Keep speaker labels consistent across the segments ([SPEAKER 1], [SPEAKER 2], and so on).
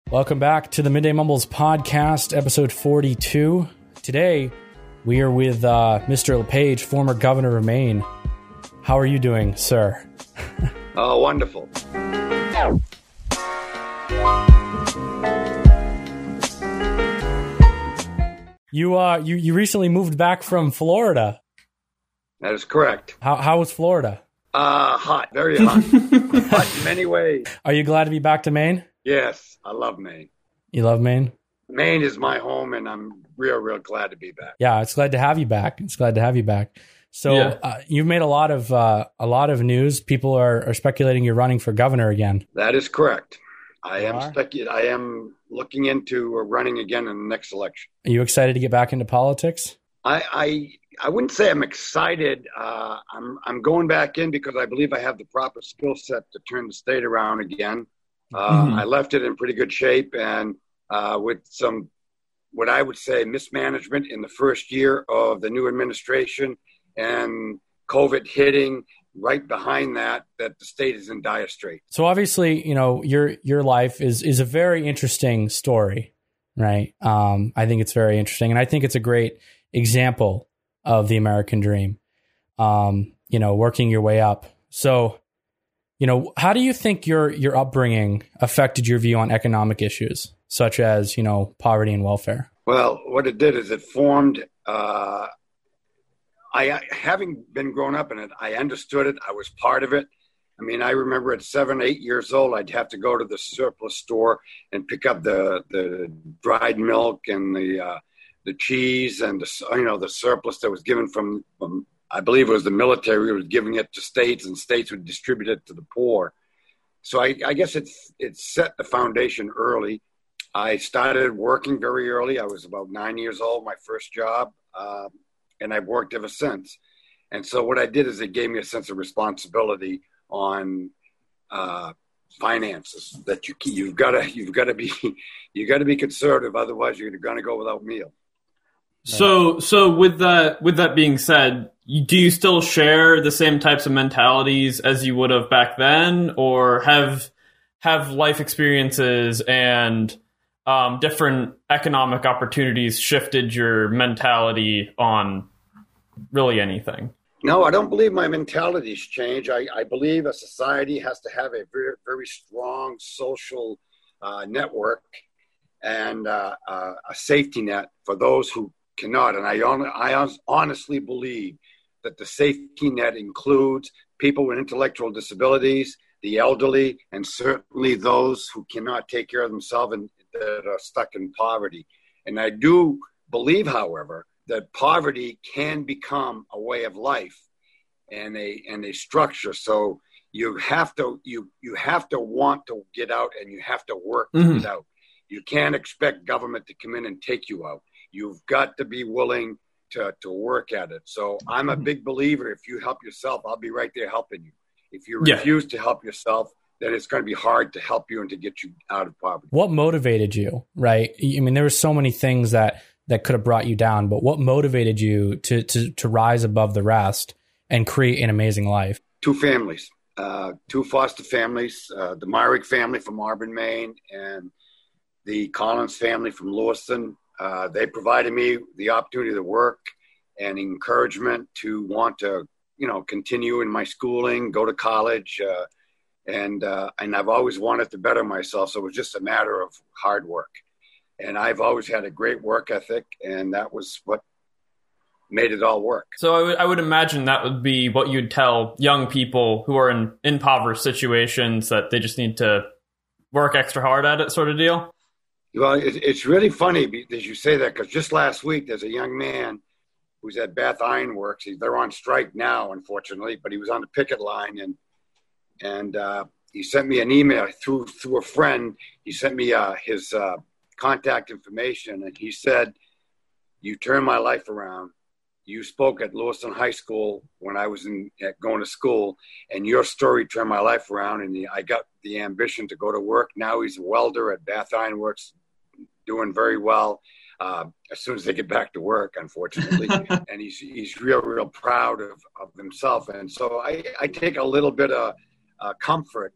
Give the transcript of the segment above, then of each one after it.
[SPEAKER 1] Welcome back to the Midday Mumbles podcast, episode 42. Today, we are with Mr. LePage, former governor of Maine. How are you doing, sir?
[SPEAKER 2] Oh, wonderful.
[SPEAKER 1] You recently moved back from Florida.
[SPEAKER 2] That is correct.
[SPEAKER 1] How was Florida?
[SPEAKER 2] Hot, very hot. Hot in many ways.
[SPEAKER 1] Are you glad to be back to Maine?
[SPEAKER 2] Yes, I love Maine.
[SPEAKER 1] You love Maine?
[SPEAKER 2] Maine is my home, and I'm real glad to be back.
[SPEAKER 1] Yeah, it's glad to have you back. So you've made a lot of news. People are speculating you're running for governor again.
[SPEAKER 2] That is correct. I am looking into running again in the next election.
[SPEAKER 1] Are you excited to get back into politics?
[SPEAKER 2] I wouldn't say I'm excited. I'm going back in because I believe I have the proper skill set to turn the state around again. I left it in pretty good shape, and with some, what I would say, mismanagement in the first year of the new administration, and COVID hitting right behind that the state is in dire straits.
[SPEAKER 1] So obviously, your life is a very interesting story, right? I think it's very interesting, and I think it's a great example of the American dream. Working your way up. So, how do you think your upbringing affected your view on economic issues, such as, poverty and welfare? Well,
[SPEAKER 2] what it did is it formed, having been grown up in it, I understood it. I was part of it. I mean, I remember at 7, 8 years old, I'd have to go to the surplus store and pick up the dried milk and the cheese and the surplus that was given from I believe it was the military was giving it to states, and states would distribute it to the poor. So I guess it set the foundation early. I started working very early. I was about 9 years old, my first job, and I've worked ever since. And so what I did is it gave me a sense of responsibility on finances. That you've got to be conservative, otherwise you're going to go without meal.
[SPEAKER 3] So with that being said, do you still share the same types of mentalities as you would have back then, or have life experiences and different economic opportunities shifted your mentality on really anything?
[SPEAKER 2] No, I don't believe my mentality's changed. I believe a society has to have a very, very strong social network and a safety net for those who cannot. And I honestly believe that the safety net includes people with intellectual disabilities, the elderly, and certainly those who cannot take care of themselves and that are stuck in poverty. And I do believe, however, that poverty can become a way of life and a structure. So you have to want to get out, and you have to work to get out. You can't expect government to come in and take you out. You've got to be willing to work at it. So I'm a big believer, if you help yourself, I'll be right there helping you. If you refuse to help yourself, then it's going to be hard to help you and to get you out of poverty.
[SPEAKER 1] What motivated you, right? I mean, there were so many things that could have brought you down, but what motivated you to rise above the rest and create an amazing life?
[SPEAKER 2] 2 families, 2 foster families, the Myrick family from Auburn, Maine, and the Collins family from Lewiston. They provided me the opportunity to work and encouragement to want to, continue in my schooling, go to college, and I've always wanted to better myself. So it was just a matter of hard work. And I've always had a great work ethic, and that was what made it all work.
[SPEAKER 3] So I would imagine that would be what you'd tell young people who are in impoverished situations, that they just need to work extra hard at it, sort of deal.
[SPEAKER 2] Well, it's really funny that you say that, because just last week there's a young man who's at Bath Iron Works. They're on strike now, unfortunately, but he was on the picket line, and he sent me an email through a friend. He sent me his contact information, and he said, "You turned my life around. You spoke at Lewiston High School when I was going to school, and your story turned my life around, and I got the ambition to go to work." Now he's a welder at Bath Iron Works, doing very well. As soon as they get back to work, unfortunately, and he's real proud of himself. And so I take a little bit of comfort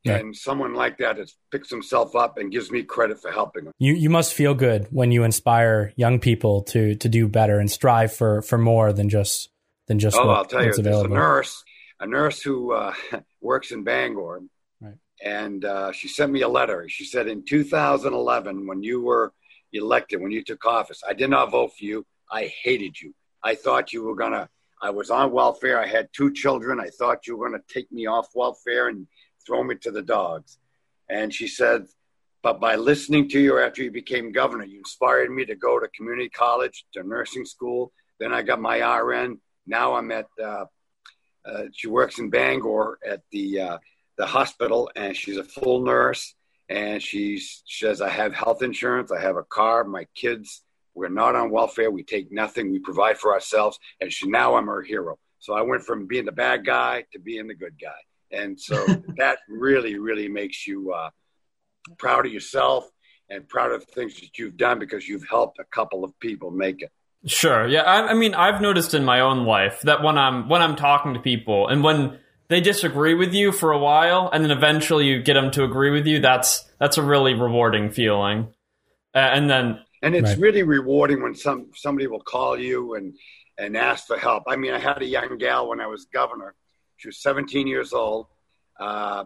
[SPEAKER 1] Yeah.
[SPEAKER 2] And someone like that has picks himself up and gives me credit for helping him.
[SPEAKER 1] You must feel good when you inspire young people to do better and strive for more than just
[SPEAKER 2] I'll tell you,
[SPEAKER 1] what's
[SPEAKER 2] there's
[SPEAKER 1] available.
[SPEAKER 2] a nurse who works in Bangor,
[SPEAKER 1] Right.
[SPEAKER 2] and she sent me a letter. She said, in 2011, when you were elected, when you took office, I did not vote for you. I hated you. I thought you were I was on welfare. I had 2 children. I thought you were going to take me off welfare and throw me to the dogs. And she said, but by listening to you after you became governor, you inspired me to go to community college, to nursing school. Then I got my RN. Now I'm at, she works in Bangor at the hospital, and she's a full nurse. And she says, I have health insurance. I have a car, my kids. We're not on welfare. We take nothing. We provide for ourselves. And now I'm her hero. So I went from being the bad guy to being the good guy. And so that really, really makes you proud of yourself and proud of the things that you've done, because you've helped a couple of people make it.
[SPEAKER 3] Sure. Yeah. I mean, I've noticed in my own life that when I'm talking to people, and when they disagree with you for a while, and then eventually you get them to agree with you, that's a really rewarding feeling. And
[SPEAKER 2] it's
[SPEAKER 1] right.
[SPEAKER 2] really rewarding when somebody will call you and ask for help. I mean, I had a young gal when I was governor. She was 17 years old. Her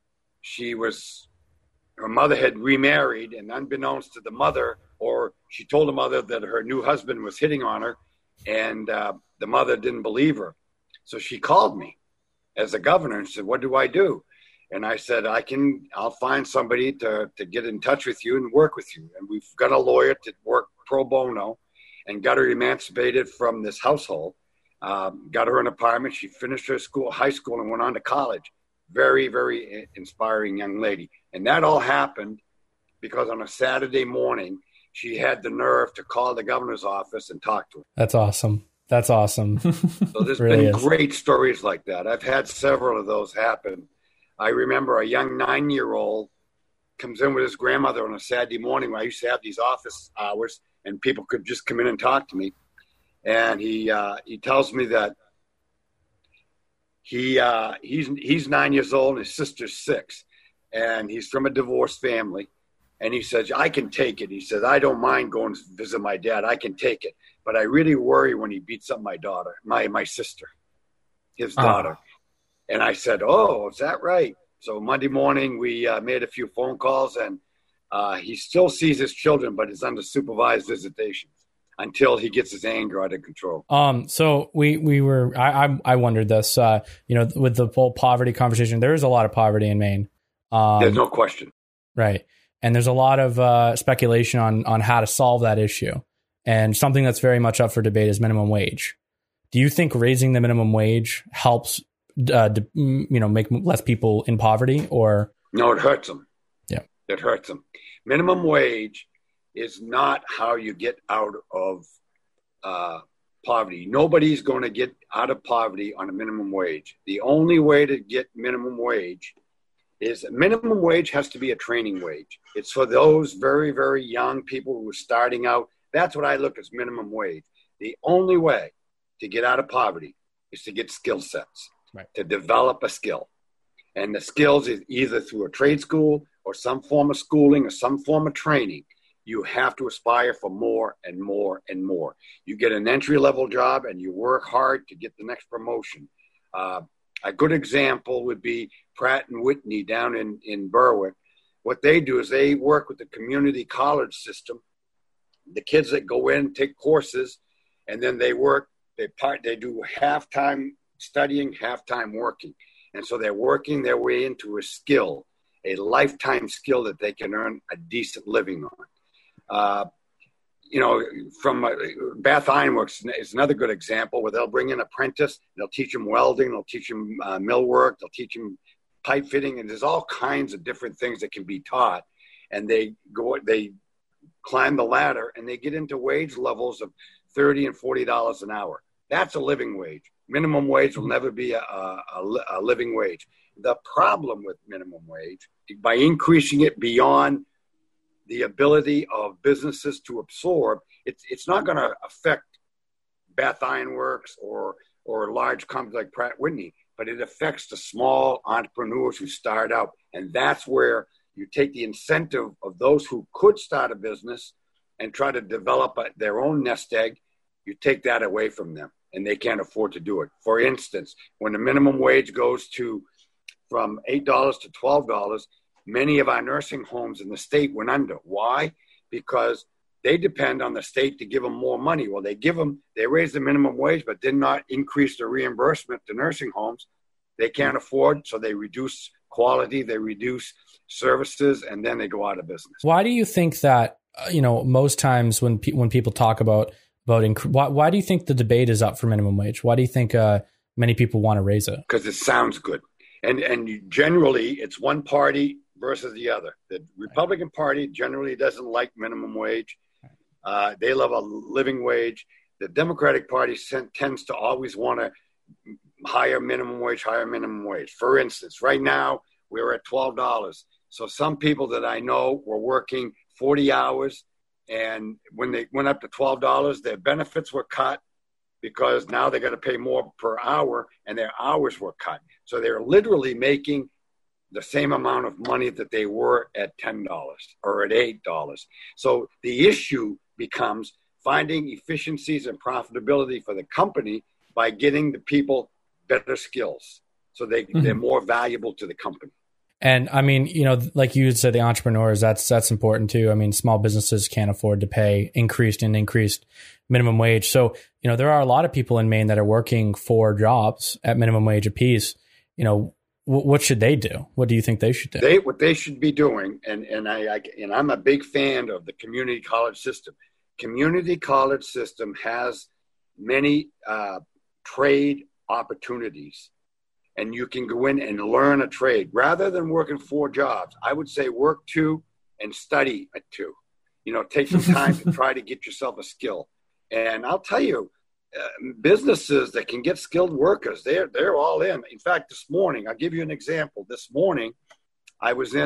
[SPEAKER 2] mother had remarried, and unbeknownst to the mother, or she told the mother that her new husband was hitting on her, and the mother didn't believe her. So she called me as a governor and said, what do I do? And I said, I'll find somebody to get in touch with you and work with you. And we've got a lawyer to work pro bono and got her emancipated from this household. Got her an apartment. She finished her high school, and went on to college. Very, very inspiring young lady. And that all happened because on a Saturday morning, she had the nerve to call the governor's office and talk to him.
[SPEAKER 1] That's awesome. That's awesome.
[SPEAKER 2] So there's
[SPEAKER 1] really
[SPEAKER 2] been great stories like that. I've had several of those happen. I remember a young 9-year-old comes in with his grandmother on a Saturday morning when I used to have these office hours, and people could just come in and talk to me. And he tells me that he's 9 years old and his sister's 6, and he's from a divorced family. And he says, I can take it. He says, I don't mind going to visit my dad. I can take it. But I really worry when he beats up my daughter, my sister, his daughter. And I said, oh, is that right? So Monday morning, we made a few phone calls, and he still sees his children, but is under supervised visitations until he gets his anger out of control.
[SPEAKER 1] So I wondered this, with the whole poverty conversation, there is a lot of poverty in Maine.
[SPEAKER 2] There's no question.
[SPEAKER 1] Right. And there's a lot of speculation on how to solve that issue. And something that's very much up for debate is minimum wage. Do you think raising the minimum wage helps, make less people in poverty, or?
[SPEAKER 2] No, it hurts them.
[SPEAKER 1] Yeah.
[SPEAKER 2] It hurts them. Minimum wage is not how you get out of poverty. Nobody's going to get out of poverty on a minimum wage. The only way to get minimum wage is minimum wage has to be a training wage. It's for those very, very young people who are starting out. That's what I look as minimum wage. The only way to get out of poverty is to get skill sets,
[SPEAKER 1] right,
[SPEAKER 2] to develop a skill. And the skills is either through a trade school or some form of schooling or some form of training. You have to aspire for more and more and more. You get an entry-level job and you work hard to get the next promotion. A good example would be Pratt & Whitney down in Berwick. What they do is they work with the community college system. The kids that go in take courses, and then they work. They do half-time studying, half-time working. And so they're working their way into a skill, a lifetime skill that they can earn a decent living on. From Bath Iron Works is another good example where they'll bring in an apprentice, they'll teach them welding, they'll teach them millwork, they'll teach them pipe fitting, and there's all kinds of different things that can be taught. And they climb the ladder and they get into wage levels of $30 and $40 an hour. That's a living wage. Minimum wage will never be a living wage. The problem with minimum wage, by increasing it beyond the ability of businesses to absorb, it's not going to affect Bath Iron Works or large companies like Pratt Whitney. but it affects the small entrepreneurs who start out. And that's where you take the incentive of those who could start a business and try to develop their own nest egg. You take that away from them, and they can't afford to do it. For instance, when the minimum wage goes from $8 to $12, many of our nursing homes in the state went under. Why? Because they depend on the state to give them more money. Well, they raised the minimum wage, but did not increase the reimbursement to nursing homes. They can't afford, so they reduce quality, they reduce services, and then they go out of business.
[SPEAKER 1] Why do you think that, most times when people talk about why do you think the debate is up for minimum wage? Why do you think many people want to raise it?
[SPEAKER 2] Because it sounds good. And generally, it's one party versus the other. The Republican Party generally doesn't like minimum wage. They love a living wage. The Democratic Party tends to always want to higher minimum wage. For instance, right now, we're at $12. So some people that I know were working 40 hours, and when they went up to $12, their benefits were cut because now they got to pay more per hour, and their hours were cut. So they're literally making the same amount of money that they were at $10 or at $8. So the issue becomes finding efficiencies and profitability for the company by getting the people better skills so they're more valuable to the company.
[SPEAKER 1] And I mean, like you said, the entrepreneurs, that's important too. I mean, small businesses can't afford to pay increased minimum wage. So, there are a lot of people in Maine that are working 4 jobs at minimum wage apiece. What should they do? What do you think they should do?
[SPEAKER 2] What they should be doing, and I'm a big fan of the community college system. Community college system has many trade opportunities, and you can go in and learn a trade rather than working 4 jobs. I would say work 2 and study at 2. Take some time to try to get yourself a skill. And I'll tell you, businesses that can get skilled workers, they're all in. In fact, this morning, I'll give you an example. This morning, I was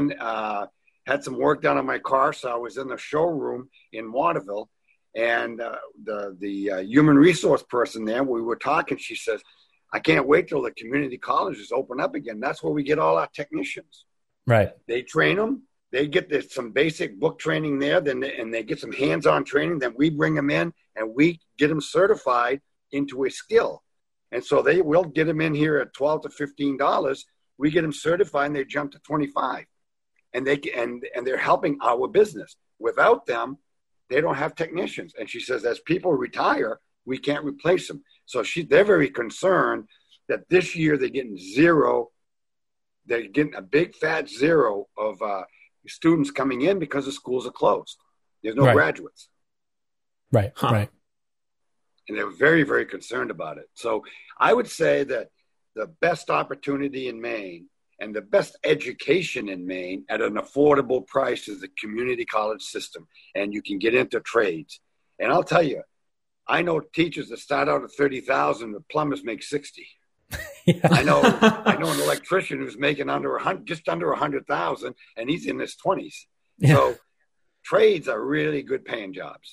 [SPEAKER 2] had some work done on my car, so I was in the showroom in Waterville, and the human resource person there, we were talking, she says, I can't wait till the community colleges open up again. That's where we get all our technicians.
[SPEAKER 1] Right.
[SPEAKER 2] They train them. They get some basic book training there, and they get some hands-on training. Then we bring them in, and we get them certified into a skill. And so we'll get them in here at $12 to $15. We get them certified, and they jump to $25. And they're helping our business. Without them, they don't have technicians. And she says, as people retire, we can't replace them. So they're very concerned that this year they're getting zero. They're getting a big fat zero of students coming in because the schools are closed. There's no graduates.
[SPEAKER 1] Right, right.
[SPEAKER 2] And they're very, very concerned about it. So I would say that the best opportunity in Maine and the best education in Maine at an affordable price is the community college system. And you can get into trades. And I'll tell you, I know teachers that start out at $30,000, the plumbers make $60,000. Yeah. I know an electrician who's making just under $100,000, and he's in his 20s. Yeah. So trades are really good paying jobs.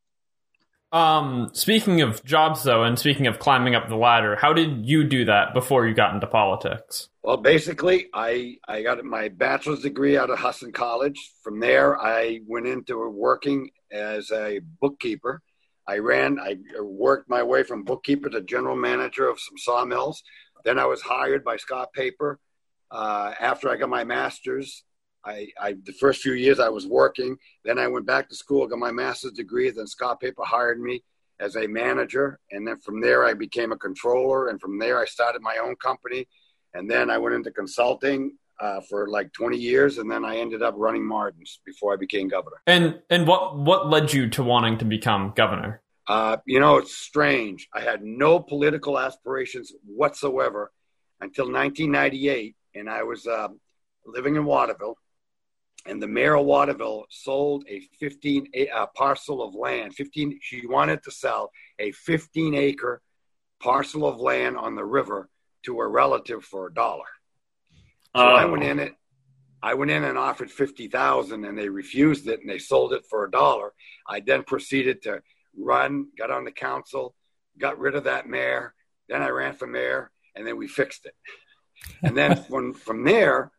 [SPEAKER 3] Speaking of jobs, though, and speaking of climbing up the ladder, how did you do that before you got into politics?
[SPEAKER 2] Well, basically, I got my bachelor's degree out of Husson College. From there, I went into working as a bookkeeper. I worked my way from bookkeeper to general manager of some sawmills. Then I was hired by Scott Paper. After I got my master's, the first few years I was working. Then I went back to school, got my master's degree. Then Scott Paper hired me as a manager. And then from there, I became a controller. And from there, I started my own company. And then I went into consulting for like 20 years. And then I ended up running Martin's before I became governor.
[SPEAKER 3] And what led you to wanting to become governor?
[SPEAKER 2] It's strange. I had no political aspirations whatsoever until 1998. And I was living in Waterville. And the mayor of Waterville sold a parcel of land. She wanted to sell a 15-acre parcel of land on the river to a relative for $1. So I went in and offered $50,000, and they refused it, and they sold it for $1. I then proceeded to run, got on the council, got rid of that mayor. Then I ran for mayor, and then we fixed it. And then from there,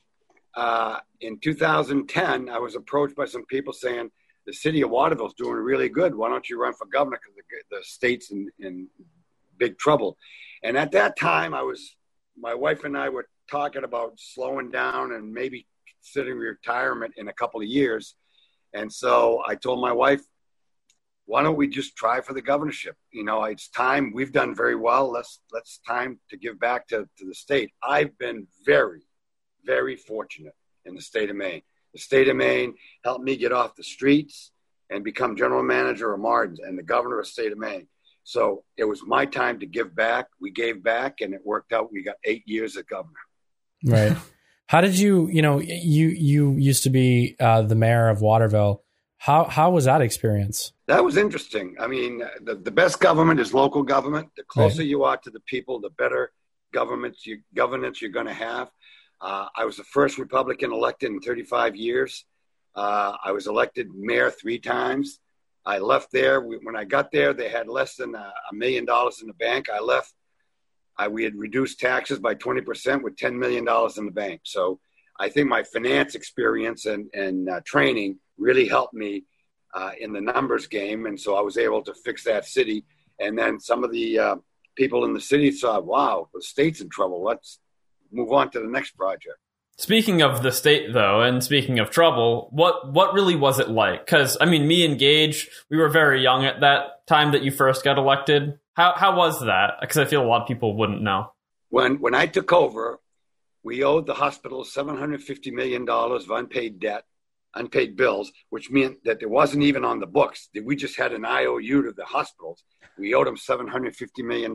[SPEAKER 2] in 2010, I was approached by some people saying, the city of Waterville is doing really good. Why don't you run for governor? Because the state's in big trouble. And at that time, my wife and I were talking about slowing down and maybe considering retirement in a couple of years. And so I told my wife, why don't we just try for the governorship? It's time. We've done very well. Let's time to give back to the state. I've been very, very fortunate in the state of Maine. The state of Maine helped me get off the streets and become general manager of Martin's and the governor of the state of Maine. So it was my time to give back. We gave back, and it worked out. We got 8 years as governor.
[SPEAKER 1] Right. How did you used to be the mayor of Waterville. How was that experience?
[SPEAKER 2] That was interesting. I mean, the best government is local government. The closer you are to the people, the better governance you're going to have. I was the first Republican elected in 35 years. I was elected mayor 3 times. I left there. When I got there, they had less than $1 million in the bank. I left. We had reduced taxes by 20% with $10 million in the bank. So I think my finance experience and training really helped me in the numbers game. And so I was able to fix that city. And then some of the people in the city saw, wow, the state's in trouble. Let's move on to the next project.
[SPEAKER 3] Speaking of the state, though, and speaking of trouble, what really was it like? Because, I mean, me and Gage, we were very young at that time that you first got elected. How was that? Because I feel a lot of people wouldn't know.
[SPEAKER 2] When I took over, we owed the hospital $750 million of unpaid bills, which meant that it wasn't even on the books. We just had an IOU to the hospitals. We owed them $750 million.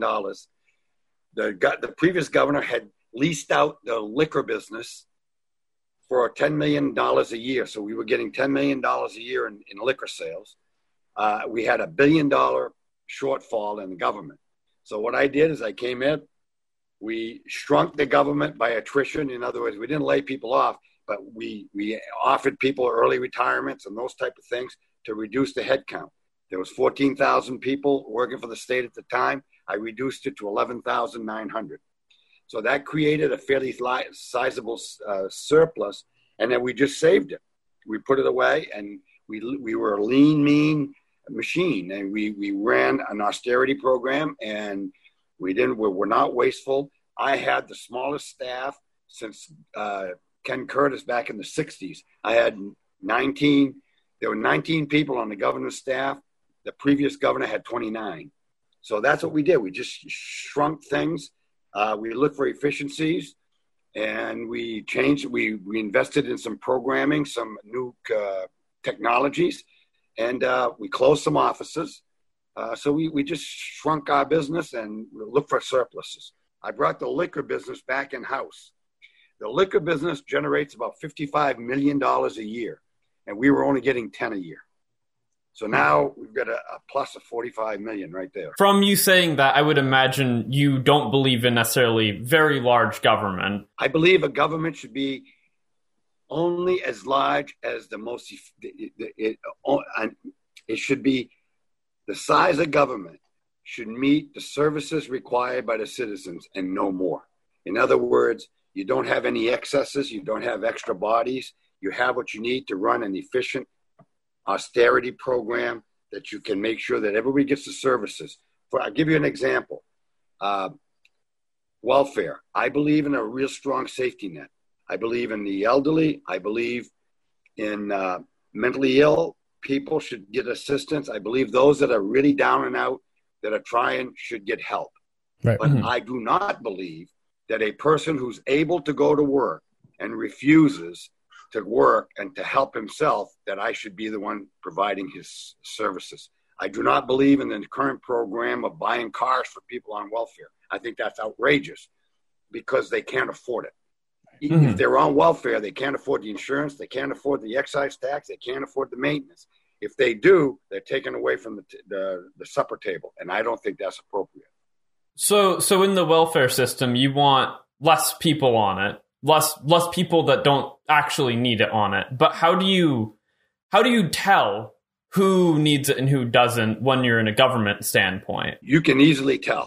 [SPEAKER 2] The previous governor had leased out the liquor business for $10 million a year. So we were getting $10 million a year in liquor sales. We had $1 billion shortfall in the government. So what I did is I came in, we shrunk the government by attrition. In other words, we didn't lay people off, but we offered people early retirements and those type of things to reduce the headcount. There was 14,000 people working for the state at the time. I reduced it to 11,900. So that created a fairly sizable surplus, and then we just saved it. We put it away, and we were a lean, mean machine, and we ran an austerity program, and we're not wasteful. I had the smallest staff since Ken Curtis back in the 60s. I had 19. There were 19 people on the governor's staff. The previous governor had 29. So that's what we did. We just shrunk things. We looked for efficiencies, and we changed. We invested in some programming, some new technologies, and we closed some offices. So we just shrunk our business and looked for surpluses. I brought the liquor business back in-house. The liquor business generates about $55 million a year, and we were only getting 10 a year. So now we've got a plus of 45 million right there.
[SPEAKER 3] From you saying that, I would imagine you don't believe in necessarily very large government.
[SPEAKER 2] I believe a government should be only as large as the most. It should be the size of government should meet the services required by the citizens and no more. In other words, you don't have any excesses. You don't have extra bodies. You have what you need to run an efficient austerity program that you can make sure that everybody gets the services. I'll give you an example. Welfare. I believe in a real strong safety net. I believe in the elderly. I believe in mentally ill people should get assistance. I believe those that are really down and out that are trying should get help. Right. But I do not believe that a person who's able to go to work and refuses to work and to help himself, that I should be the one providing his services. I do not believe in the current program of buying cars for people on welfare. I think that's outrageous because they can't afford it. If they're on welfare, they can't afford the insurance, they can't afford the excise tax, they can't afford the maintenance. If they do, they're taken away from the supper table, and I don't think that's appropriate.
[SPEAKER 3] So in the welfare system, you want less people on it, less people that don't actually need it on it. But how do you tell who needs it and who doesn't when you're in a government standpoint?
[SPEAKER 2] You can easily tell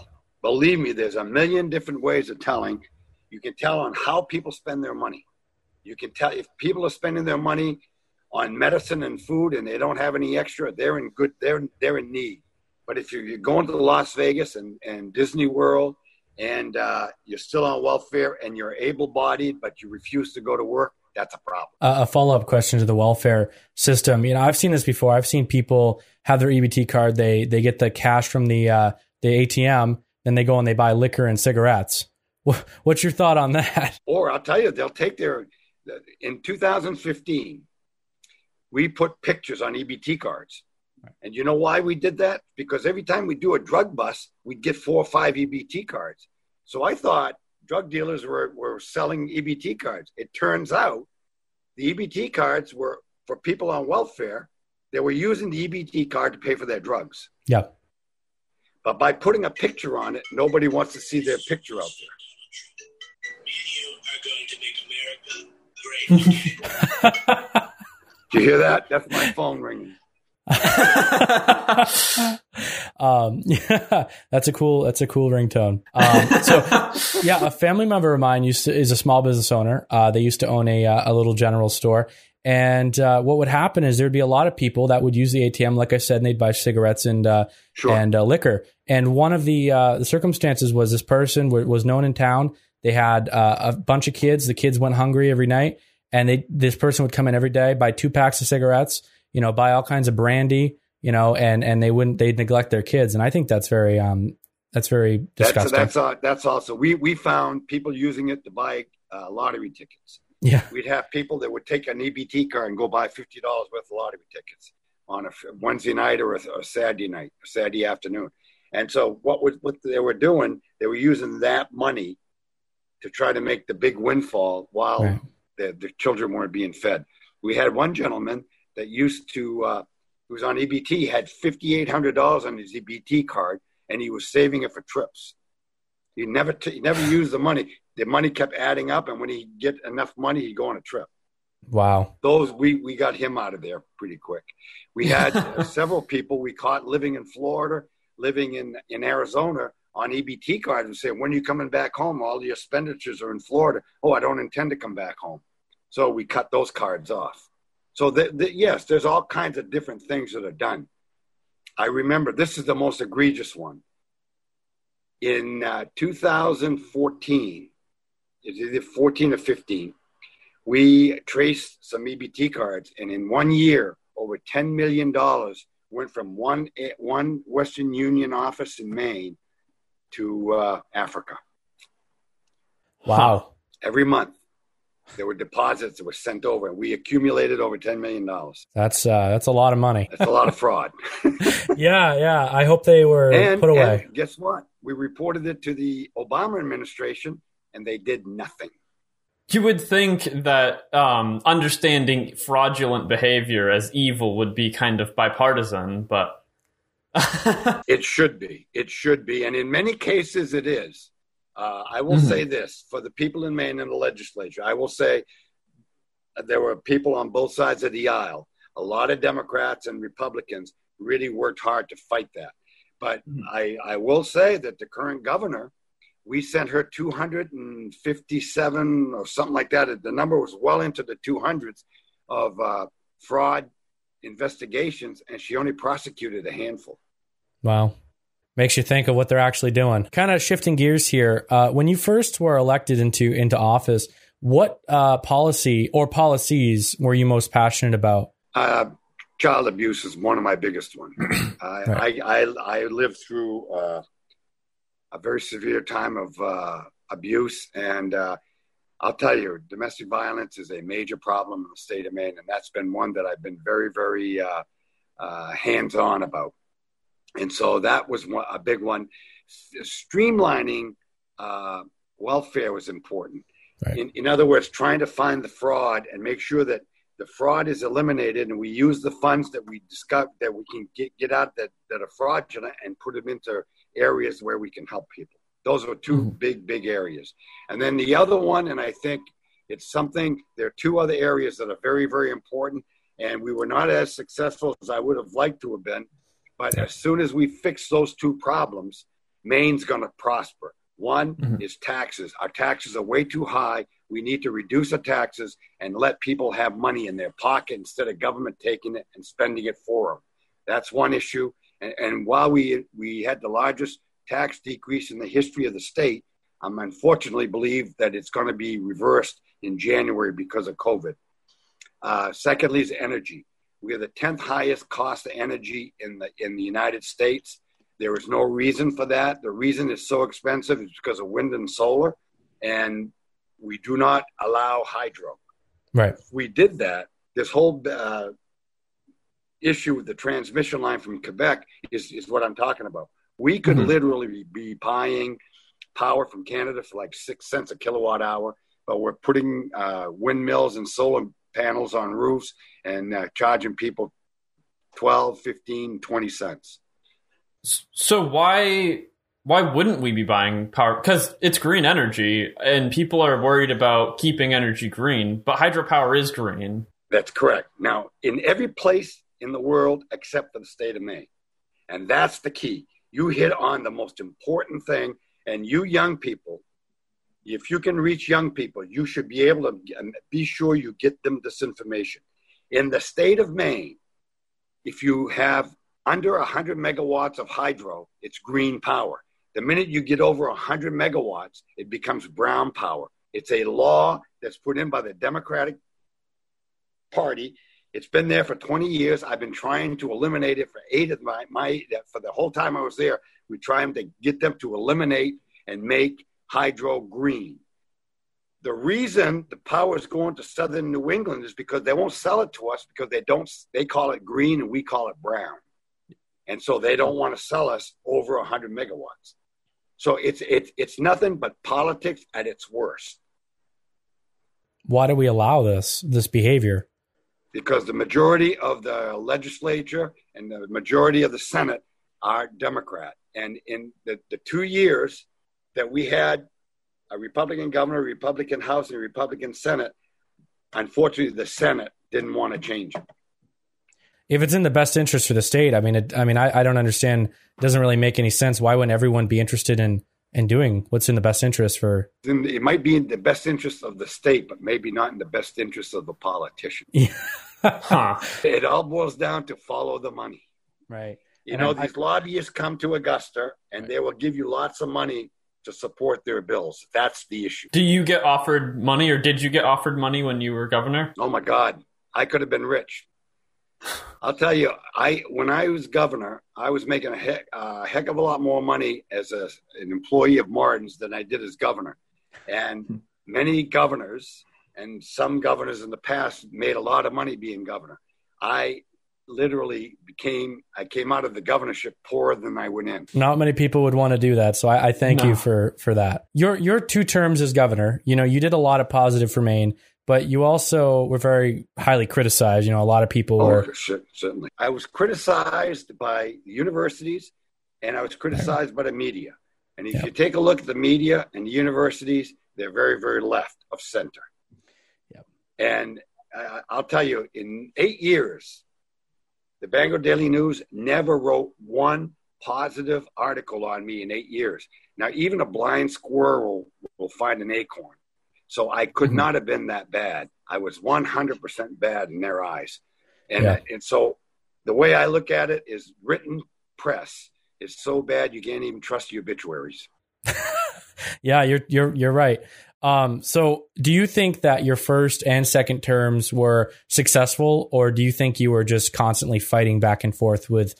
[SPEAKER 2] Believe me, there's a million different ways of telling. You can tell on how people spend their money. You can tell if people are spending their money on medicine and food and they don't have any extra, they're in need. But if you're going to Las Vegas and Disney World and you're still on welfare and you're able-bodied but you refuse to go to work, that's a problem.
[SPEAKER 1] A follow-up question to the welfare system. I've seen this before. I've seen people have their EBT card. They get the cash from the ATM, then they go and they buy liquor and cigarettes. What's your thought on that?
[SPEAKER 2] Or I'll tell you, they'll take in 2015, we put pictures on EBT cards. And you know why we did that? Because every time we do a drug bust, we'd get 4 or 5 EBT cards. So I thought drug dealers were selling EBT cards. It turns out the EBT cards were for people on welfare. They were using the EBT card to pay for their drugs.
[SPEAKER 1] Yeah.
[SPEAKER 2] But by putting a picture on it, nobody wants to see their picture out there. You are going to make America great again. Do you hear that? That's my phone ringing.
[SPEAKER 1] Yeah, that's a cool ringtone. A family member of mine is a small business owner. They used to own a little general store. And what would happen is there'd be a lot of people that would use the ATM, like I said, and they'd buy cigarettes and liquor. And one of the circumstances was this person was known in town. They had a bunch of kids. The kids went hungry every night, and this person would come in every day, buy 2 packs of cigarettes, buy all kinds of brandy, and they'd neglect their kids. And I think that's very disgusting.
[SPEAKER 2] That's also, we found people using it to buy lottery tickets.
[SPEAKER 1] Yeah.
[SPEAKER 2] We'd have people that would take an EBT card and go buy $50 worth of lottery tickets on a Wednesday night or a Saturday night, or Saturday afternoon. And so what they were doing, they were using that money to try to make the big windfall while the children weren't being fed. We had one gentleman that used to, who was on EBT, had $5,800 on his EBT card, and he was saving it for trips. He never used the money. The money kept adding up, and when he get enough money, he'd go on a trip.
[SPEAKER 1] Wow.
[SPEAKER 2] Those we got him out of there pretty quick. We had several people we caught living in Florida, living in Arizona on EBT cards and say, when are you coming back home? All the expenditures are in Florida. Oh, I don't intend to come back home. So we cut those cards off. So yes, there's all kinds of different things that are done. I remember this is the most egregious one. In 2014, it's either 14 or 15, we traced some EBT cards, and in 1 year, over $10 million went from one Western Union office in Maine to Africa.
[SPEAKER 1] Wow.
[SPEAKER 2] Every month, there were deposits that were sent over, and we accumulated over $10 million.
[SPEAKER 1] That's a lot of money.
[SPEAKER 2] That's a lot of fraud.
[SPEAKER 1] Yeah. I hope they were put away.
[SPEAKER 2] And guess what? We reported it to the Obama administration, and they did nothing.
[SPEAKER 3] You would think that understanding fraudulent behavior as evil would be kind of bipartisan, but...
[SPEAKER 2] It should be. It should be. And in many cases, it is. I will say this, for the people in Maine in the legislature, I will say there were people on both sides of the aisle. A lot of Democrats and Republicans really worked hard to fight that. But I will say that the current governor, we sent her 257 or something like that. The number was well into the 200s of fraud investigations, and she only prosecuted a handful.
[SPEAKER 1] Wow. Makes you think of what they're actually doing. Kind of shifting gears here. When you first were elected into office, what policy or policies were you most passionate about?
[SPEAKER 2] Child abuse is one of my biggest ones.
[SPEAKER 1] Right.
[SPEAKER 2] I lived through a very severe time of abuse, and I'll tell you, domestic violence is a major problem in the state of Maine, and that's been one that I've been very, very hands-on about. And so that was a big one. Streamlining welfare was important.
[SPEAKER 1] Right.
[SPEAKER 2] In other words, trying to find the fraud and make sure that the fraud is eliminated, and we use the funds that we discover that we can get out that are fraudulent and put them into areas where we can help people. Those are two big areas. And then the other one, and I think it's something, there are two other areas that are very, very important, and we were not as successful as I would have liked to have been. But as soon as we fix those two problems, Maine's going to prosper. One is taxes. Our taxes are way too high. We need to reduce the taxes and let people have money in their pocket instead of government taking it and spending it for them. That's one issue. And while we had the largest tax decrease in the history of the state, unfortunately believe that it's going to be reversed in January because of COVID. Secondly is energy. We are the 10th highest cost of energy in the United States. There is no reason for that. The reason it's so expensive is because of wind and solar, and we do not allow hydro.
[SPEAKER 1] Right.
[SPEAKER 2] If we did that, this whole issue with the transmission line from Quebec is what I'm talking about. We could literally be buying power from Canada for like 6 cents a kilowatt hour, but we're putting windmills and solar panels on roofs and charging people 12, 15, 20 cents.
[SPEAKER 3] So why wouldn't we be buying power? Because it's green energy, and people are worried about keeping energy green, but hydropower is green.
[SPEAKER 2] That's correct. Now, in every place in the world except for the state of Maine, and that's the key. You hit on the most important thing, and you young people, if you can reach young people, you should be able to be sure you get them this information. In the state of Maine, if you have under 100 megawatts of hydro, it's green power. The minute you get over 100 megawatts, it becomes brown power. It's a law that's put in by the Democratic Party. It's been there for 20 years. I've been trying to eliminate it for for the whole time I was there. We tried to get them to eliminate and make hydro green. The reason the power is going to southern New England is because they won't sell it to us because they call it green and we call it brown. And so they don't want to sell us over 100 megawatts. So it's nothing but politics at its worst.
[SPEAKER 1] Why do we allow this behavior?
[SPEAKER 2] Because the majority of the legislature and the majority of the Senate are Democrat. And in the 2 years that we had a Republican governor, a Republican House, and a Republican Senate, unfortunately, the Senate didn't want to change it.
[SPEAKER 1] If it's in the best interest for the state, I don't understand. It doesn't really make any sense. Why wouldn't everyone be interested in doing what's in the best interest for?
[SPEAKER 2] It might be in the best interest of the state, but maybe not in the best interest of the politician. It all boils down to follow the money.
[SPEAKER 1] Right.
[SPEAKER 2] These lobbyists come to Augusta and they will give you lots of money to support their bills. That's the issue.
[SPEAKER 3] Do you get offered money, or did you get offered money when you were governor?
[SPEAKER 2] Oh my God, I could have been rich. I'll tell you, when I was governor, I was making a heck of a lot more money as an employee of Martin's than I did as governor. And many governors and some governors in the past made a lot of money being governor. I literally came out of the governorship poorer than I went in.
[SPEAKER 1] Not many people would want to do that. So I thank you for that. Your 2 terms as governor, you did a lot of positive for Maine, but you also were very highly criticized. A lot of people were.
[SPEAKER 2] Certainly. I was criticized by the universities and I was criticized by the media. And if you take a look at the media and the universities, they're very, very left of center. Yep. And I'll tell you, in 8 years, the Bangor Daily News never wrote one positive article on me in 8 years. Now, even a blind squirrel will find an acorn. So I could not have been that bad. I was 100% bad in their eyes. And so the way I look at it is written press is so bad you can't even trust the obituaries.
[SPEAKER 1] Yeah, you're right. So do you think that your first and second terms were successful, or do you think you were just constantly fighting back and forth with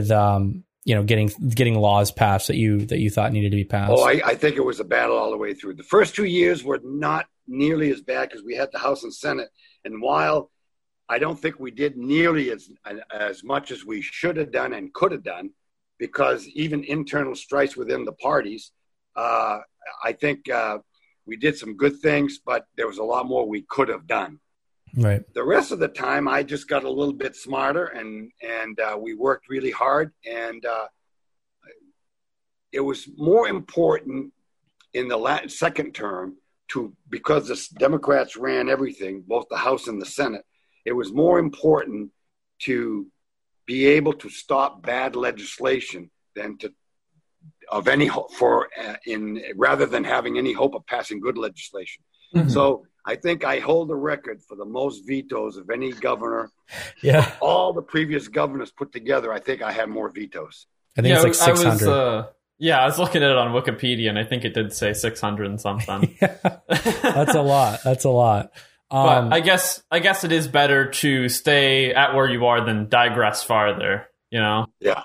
[SPEAKER 1] getting laws passed that you thought needed to be passed?
[SPEAKER 2] Oh, I think it was a battle all the way through. The first 2 years were not nearly as bad because we had the House and Senate. And while I don't think we did nearly as much as we should have done and could have done, because even internal strife within the parties, I think we did some good things, but there was a lot more we could have done.
[SPEAKER 1] Right.
[SPEAKER 2] The rest of the time, I just got a little bit smarter, and we worked really hard. And it was more important in the second term because the Democrats ran everything, both the House and the Senate. It was more important to be able to stop bad legislation than to of any hope rather than having any hope of passing good legislation.
[SPEAKER 3] Mm-hmm.
[SPEAKER 2] So I think I hold the record for the most vetoes of any governor.
[SPEAKER 1] Yeah.
[SPEAKER 2] All the previous governors put together, I think I had more vetoes.
[SPEAKER 1] I think it's like 600.
[SPEAKER 3] I was looking at it on Wikipedia, and I think it did say 600 and something.
[SPEAKER 1] Yeah. That's a lot. That's a lot.
[SPEAKER 3] But I guess it is better to stay at where you are than digress farther, you know?
[SPEAKER 2] Yeah.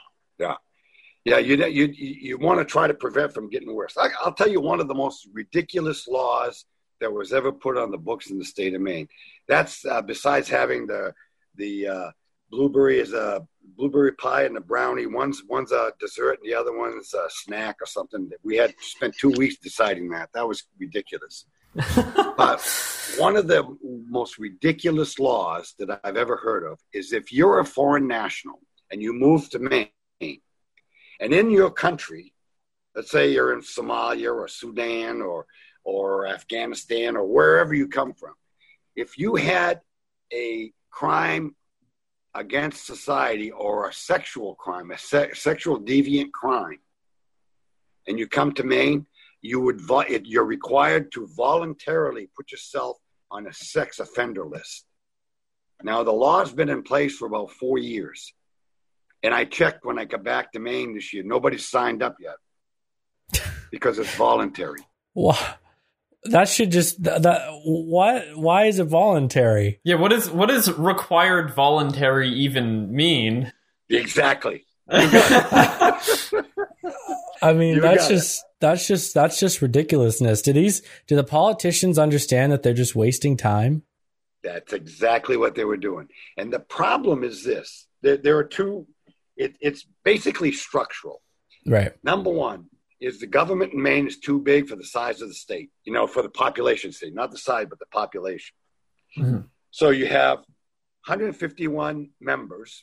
[SPEAKER 2] You want to try to prevent from getting worse. I'll tell you one of the most ridiculous laws that was ever put on the books in the state of Maine. That's besides having the blueberry is a blueberry pie and the brownie. One's a dessert and the other one's a snack or something. We had spent 2 weeks deciding that. That was ridiculous. But one of the most ridiculous laws that I've ever heard of is if you're a foreign national and you move to Maine, and in your country, let's say you're in Somalia or Sudan or Afghanistan or wherever you come from, if you had a crime against society or a sexual crime, sexual deviant crime, and you come to Maine, you're required to voluntarily put yourself on a sex offender list. Now, the law's been in place for about 4 years. And I checked when I got back to Maine this year. Nobody's signed up yet because it's voluntary.
[SPEAKER 1] Well, that should just why is it voluntary?
[SPEAKER 3] Yeah, what does required voluntary even mean?
[SPEAKER 2] Exactly.
[SPEAKER 1] I mean, that's just ridiculousn's. Do the politicians understand that they're just wasting time?
[SPEAKER 2] That's exactly what they were doing. And the problem is this. There are two. It's basically structural.
[SPEAKER 1] Right.
[SPEAKER 2] Number one is the government in Maine is too big for the size of the state, for the population state, not the size, but the population.
[SPEAKER 3] Mm-hmm.
[SPEAKER 2] So you have 151 members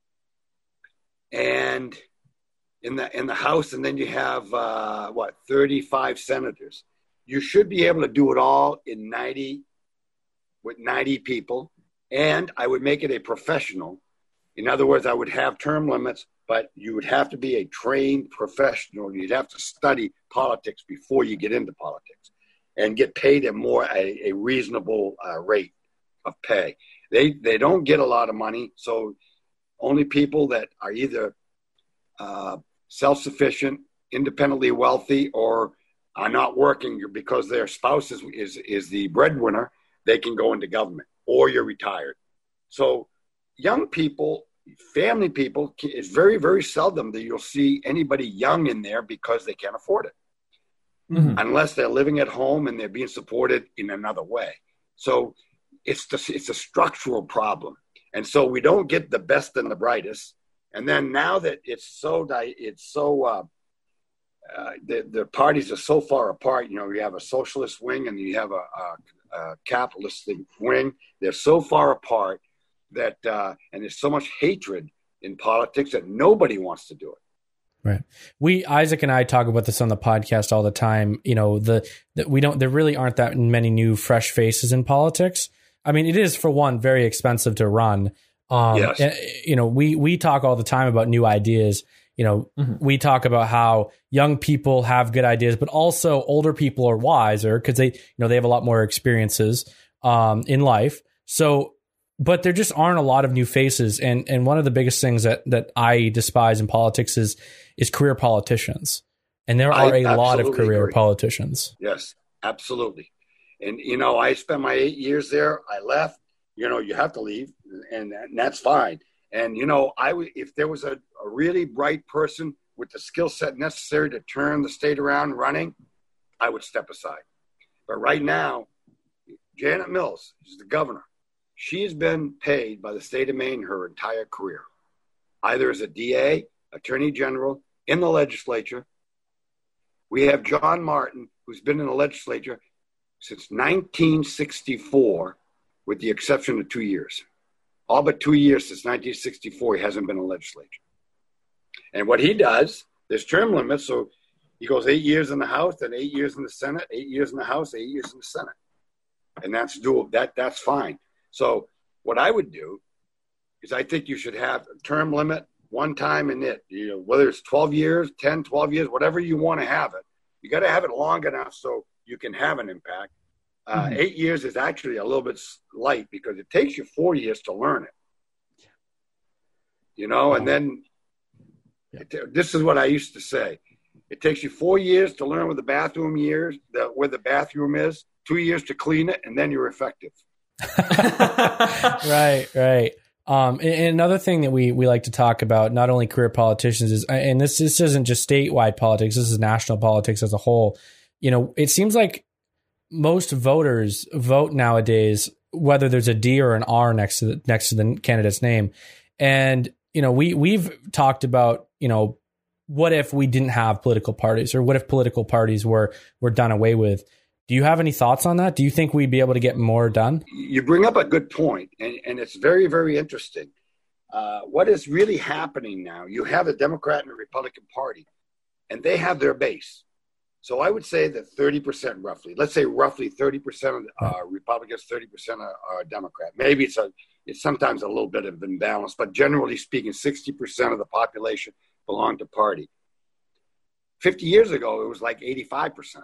[SPEAKER 2] and in the House, and then you have 35 senators. You should be able to do it all with 90 people, and I would make it a professional. In other words, I would have term limits, but you would have to be a trained professional. You'd have to study politics before you get into politics and get paid a reasonable rate of pay. They don't get a lot of money, so only people that are either self-sufficient, independently wealthy, or are not working because their spouse is the breadwinner, they can go into government, or you're retired. So young people, family people, it's very, very seldom that you'll see anybody young in there because they can't afford it.
[SPEAKER 3] Mm-hmm.
[SPEAKER 2] Unless they're living at home and they're being supported in another way. So it's a structural problem. And so we don't get the best and the brightest. And then now that the parties are so far apart, you have a socialist wing and you have a capitalist wing. They're so far apart that and there's so much hatred in politics that nobody wants to do it.
[SPEAKER 1] Right. Isaac and I talk about this on the podcast all the time. There really aren't that many new fresh faces in politics. I mean, it is, for one, very expensive to run.
[SPEAKER 2] Yes.
[SPEAKER 1] And, we talk all the time about new ideas.
[SPEAKER 3] Mm-hmm.
[SPEAKER 1] We talk about how young people have good ideas, but also older people are wiser because they have a lot more experiences in life. So, but there just aren't a lot of new faces. And one of the biggest things that I despise in politics is career politicians. And there are a lot of career politicians.
[SPEAKER 2] Yes, absolutely. And, I spent my 8 years there. I left. You have to leave, and that's fine. And, if there was a really bright person with the skill set necessary to turn the state around running, I would step aside. But right now, Janet Mills is the governor. She's been paid by the state of Maine her entire career, either as a DA, attorney general, in the legislature. We have John Martin, who's been in the legislature since 1964, with the exception of 2 years. All but 2 years since 1964, he hasn't been in the legislature. And what he does, there's term limits, so he goes 8 years in the House, then 8 years in the Senate, 8 years in the House, 8 years in the Senate. And that's doable. That's fine. So what I would do is I think you should have a term limit one time and it, whether it's 12 years, 10, 12 years, whatever you want to have it, you got to have it long enough so you can have an impact. 8 years is actually a little bit light because it takes you 4 years to learn it. And then this is what I used to say. It takes you 4 years to learn where the bathroom is, 2 years to clean it, and then you're effective.
[SPEAKER 1] Right. And another thing that we like to talk about, not only career politicians, is, and this isn't just statewide politics, this is national politics as a whole. It seems like most voters vote nowadays, whether there's a D or an R next to the candidate's name. And, we've talked about, what if we didn't have political parties, or what if political parties were done away with? Do you have any thoughts on that? Do you think we'd be able to get more done?
[SPEAKER 2] You bring up a good point, and it's very, very interesting. What is really happening now, you have the Democrat and the Republican Party, and they have their base. So I would say that 30% roughly, let's say roughly 30% of Republicans, 30% are Democrat. Maybe it's sometimes a little bit of imbalance, but generally speaking, 60% of the population belong to party. 50 years ago, it was like 85%.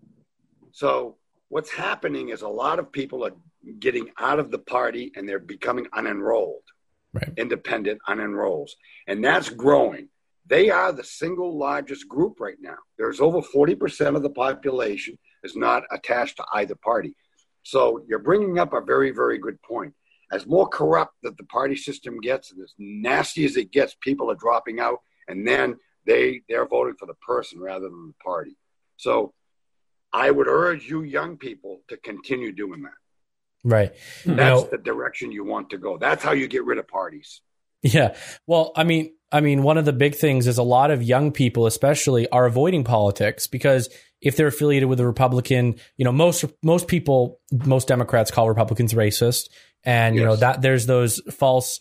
[SPEAKER 2] So what's happening is a lot of people are getting out of the party and they're becoming unenrolled, independent unenrolls. And that's growing. They are the single largest group right now. There's over 40% of the population is not attached to either party. So you're bringing up a very, very good point. As more corrupt that the party system gets, and as nasty as it gets, people are dropping out, and then they're voting for the person rather than the party. So I would urge you young people to continue doing that.
[SPEAKER 1] Right.
[SPEAKER 2] That's the direction you want to go. That's how you get rid of parties.
[SPEAKER 1] Yeah. Well, I mean, one of the big things is a lot of young people, especially, are avoiding politics because if they're affiliated with a Republican, most Democrats call Republicans racist, and that there's those false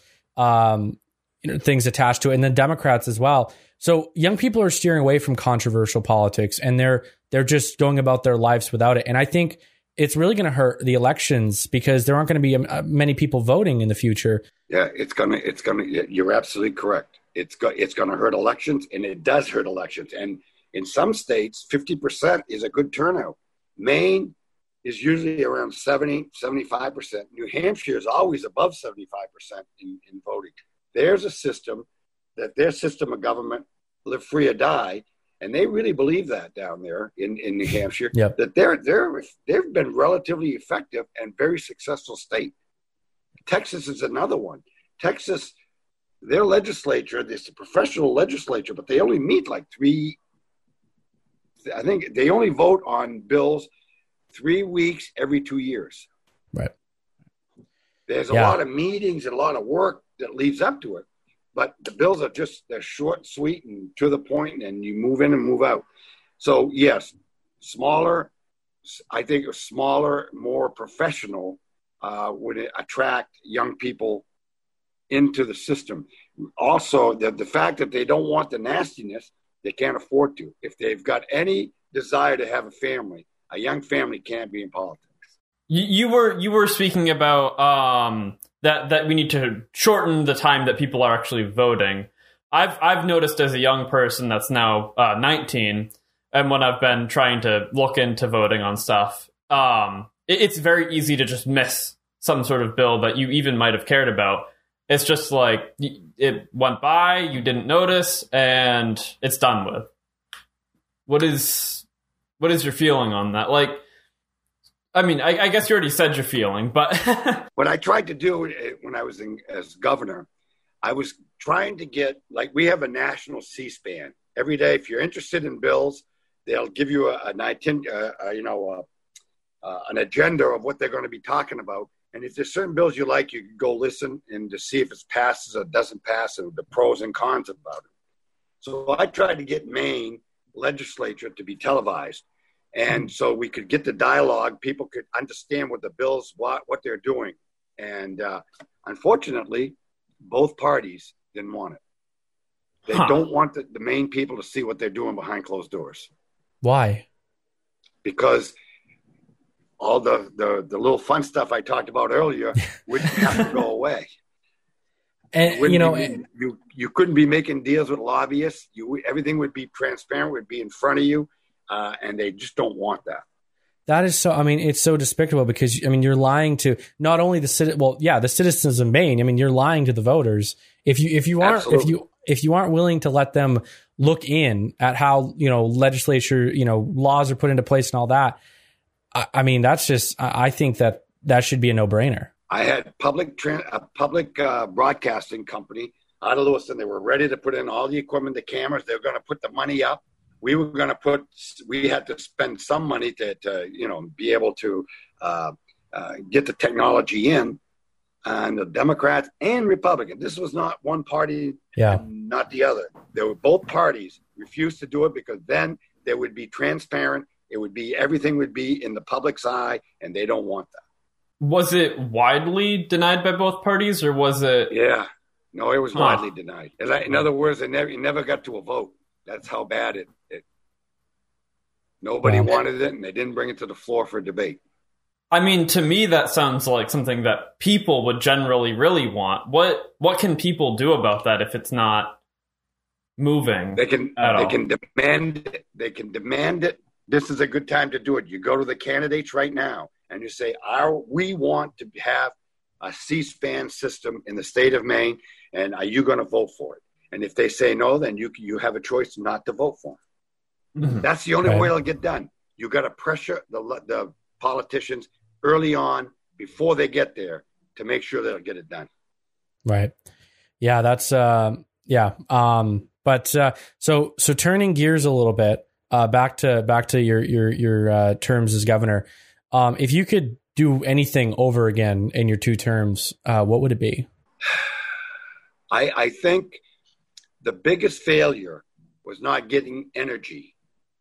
[SPEAKER 1] things attached to it, and then Democrats as well. So young people are steering away from controversial politics, and they're just going about their lives without it. And I think it's really going to hurt the elections because there aren't going to be many people voting in the future.
[SPEAKER 2] Yeah, it's gonna. You're absolutely correct. It's going to hurt elections, and it does hurt elections. And in some states, 50% is a good turnout. Maine is usually around 70, 75%. New Hampshire is always above 75% in voting. There's a system that their system of government, live free or die, and they really believe that down there in New Hampshire, that they've been relatively effective and very successful state. Texas is another one. Texas, their legislature, it's a professional legislature, but they only meet I think they only vote on bills 3 weeks every 2 years.
[SPEAKER 1] Right.
[SPEAKER 2] There's a lot of meetings and a lot of work that leads up to it. But the bills are they're short, sweet, and to the point, and you move in and move out. So, yes, smaller, more professional would attract young people into the system. Also, the fact that they don't want the nastiness, they can't afford to. If they've got any desire to have a family, a young family can't be in politics.
[SPEAKER 3] You were speaking about that we need to shorten the time that people are actually voting. I've noticed as a young person that's now 19, and when I've been trying to look into voting on stuff, it's very easy to just miss some sort of bill that you even might have cared about. It's just like it went by, you didn't notice, and it's done with. What is your feeling on that? Like, I mean, I guess you already said your feeling, but
[SPEAKER 2] what I tried to do when I was as governor, I was trying to get, like, we have a national C-SPAN every day. If you're interested in bills, they'll give you an agenda of what they're going to be talking about. And if there's certain bills you like, you can go listen and to see if it passes or doesn't pass and the pros and cons about it. So I tried to get Maine legislature to be televised. And so we could get the dialogue. People could understand what the bills, what they're doing. And unfortunately, both parties didn't want it. They don't want the Maine people to see what they're doing behind closed doors.
[SPEAKER 1] Why?
[SPEAKER 2] Because all the little fun stuff I talked about earlier would have to go away.
[SPEAKER 1] And you
[SPEAKER 2] you couldn't be making deals with lobbyists. Everything would be transparent, would be in front of you, and they just don't want that.
[SPEAKER 1] That is so. I mean, it's so despicable because you're lying to not only the citizens of Maine. I mean, you're lying to the voters if you aren't willing to let them look in at how legislature laws are put into place and all that. I mean, that's just. I think that should be a no-brainer.
[SPEAKER 2] I had a public broadcasting company out of Lewiston. They were ready to put in all the equipment, the cameras. They were going to put the money up. We had to spend some money to be able to get the technology in, and the Democrats and Republicans. This was not one party, not the other. They were both parties refused to do it because then they would be transparent. Everything would be in the public's eye, and they don't want that.
[SPEAKER 3] Was it widely denied by both parties, or was it?
[SPEAKER 2] Yeah, no, it was widely denied. In other words, it never got to a vote. That's how bad it. Nobody wanted it, and they didn't bring it to the floor for debate.
[SPEAKER 3] I mean, to me, that sounds like something that people would generally really want. What can people do about that if it's not moving?
[SPEAKER 2] They can demand it. They can demand it. This is a good time to do it. You go to the candidates right now, and you say, we want to have a C-SPAN system in the state of Maine, and are you going to vote for it? And if they say no, then you have a choice not to vote for them. Mm-hmm. That's the only way it'll get done. You got to pressure the politicians early on before they get there to make sure they'll get it done.
[SPEAKER 1] Right. Yeah, that's so turning gears a little bit, back to your terms as governor. If you could do anything over again in your 2 terms, what would it be?
[SPEAKER 2] I think the biggest failure was not getting energy.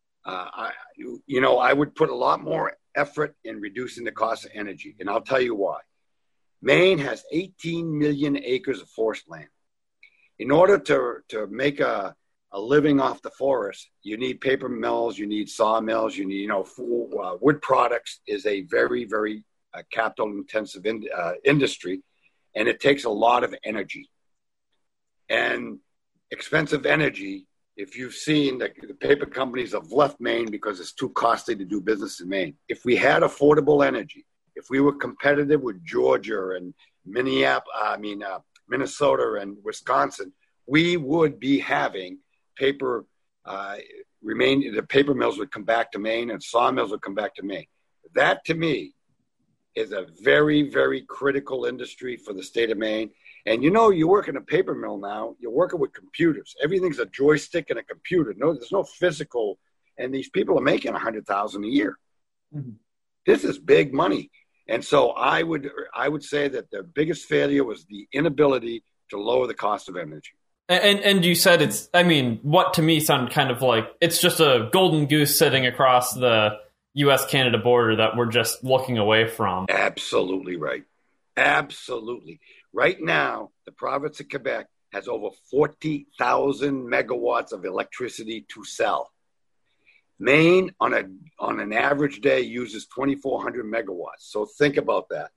[SPEAKER 2] I would put a lot more effort in reducing the cost of energy, and I'll tell you why. Maine has 18 million acres of forest land. In order to make a living off the forest, you need paper mills, you need sawmills, you need wood products is a very, very capital-intensive industry, and it takes a lot of energy. And expensive energy, if you've seen the paper companies have left Maine because it's too costly to do business in Maine. If we had affordable energy, if we were competitive with Georgia and Minnesota and Wisconsin, we would be having paper the paper mills would come back to Maine and sawmills would come back to Maine. That, to me, is a very, very critical industry for the state of Maine. And you work in a paper mill now, you're working with computers. Everything's a joystick and a computer. No, there's no physical. And these people are making $100,000 a year. Mm-hmm. This is big money. And so I would say that the biggest failure was the inability to lower the cost of energy.
[SPEAKER 3] And you said what to me sounded kind of like it's just a golden goose sitting across the U.S.-Canada border that we're just looking away from.
[SPEAKER 2] Absolutely right. Absolutely. Right now, the province of Quebec has over 40,000 megawatts of electricity to sell. Maine, on an average day, uses 2,400 megawatts. So think about that.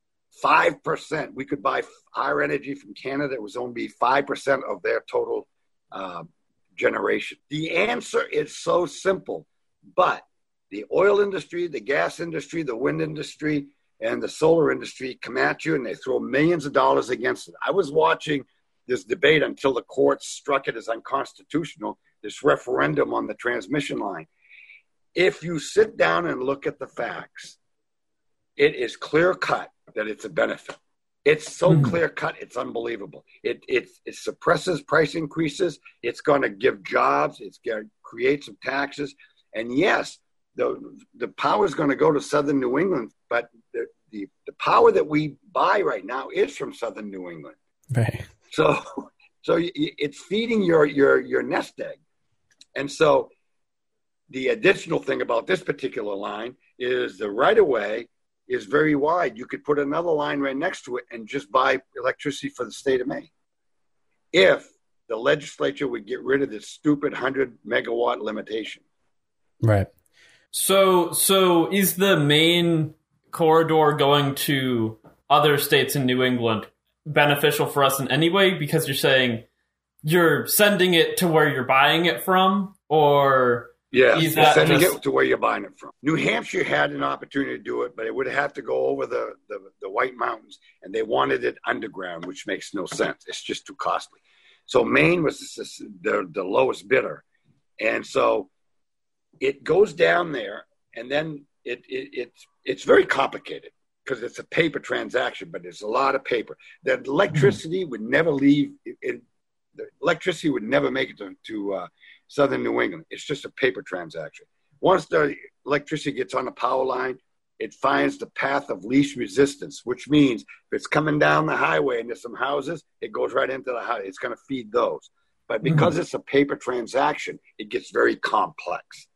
[SPEAKER 2] 5%. We could buy our energy from Canada. It was only 5% of their total generation. The answer is so simple, but the oil industry, the gas industry, the wind industry, and the solar industry come at you and they throw millions of dollars against it. I was watching this debate until the courts struck it as unconstitutional, this referendum on the transmission line. If you sit down and look at the facts, it is clear cut that it's a benefit. It's so clear cut, it's unbelievable. It suppresses price increases. It's going to give jobs. It's going to create some taxes. And yes, the power is going to go to Southern New England, but the power that we buy right now is from Southern New England.
[SPEAKER 1] Right.
[SPEAKER 2] So it's feeding your nest egg. And so the additional thing about this particular line is the right-of-way is very wide. You could put another line right next to it and just buy electricity for the state of Maine. If the legislature would get rid of this stupid 100 megawatt limitation.
[SPEAKER 1] Right.
[SPEAKER 3] So is the Maine corridor going to other states in New England beneficial for us in any way? Because you're saying you're sending it to where you're buying it from, or
[SPEAKER 2] yeah,
[SPEAKER 3] is that
[SPEAKER 2] sending
[SPEAKER 3] just...
[SPEAKER 2] it to where you're buying it from. New Hampshire had an opportunity to do it, but it would have to go over the White Mountains, and they wanted it underground, which makes no sense. It's just too costly. So Maine was the lowest bidder, and so it goes down there, and then it's very complicated because it's a paper transaction, but there's a lot of paper. The electricity would never leave. The electricity would never make it to southern New England. It's just a paper transaction. Once the electricity gets on the power line, it finds the path of least resistance, which means if it's coming down the highway and there's some houses, it goes right into the house. It's going to feed those. But because it's a paper transaction, it gets very complex.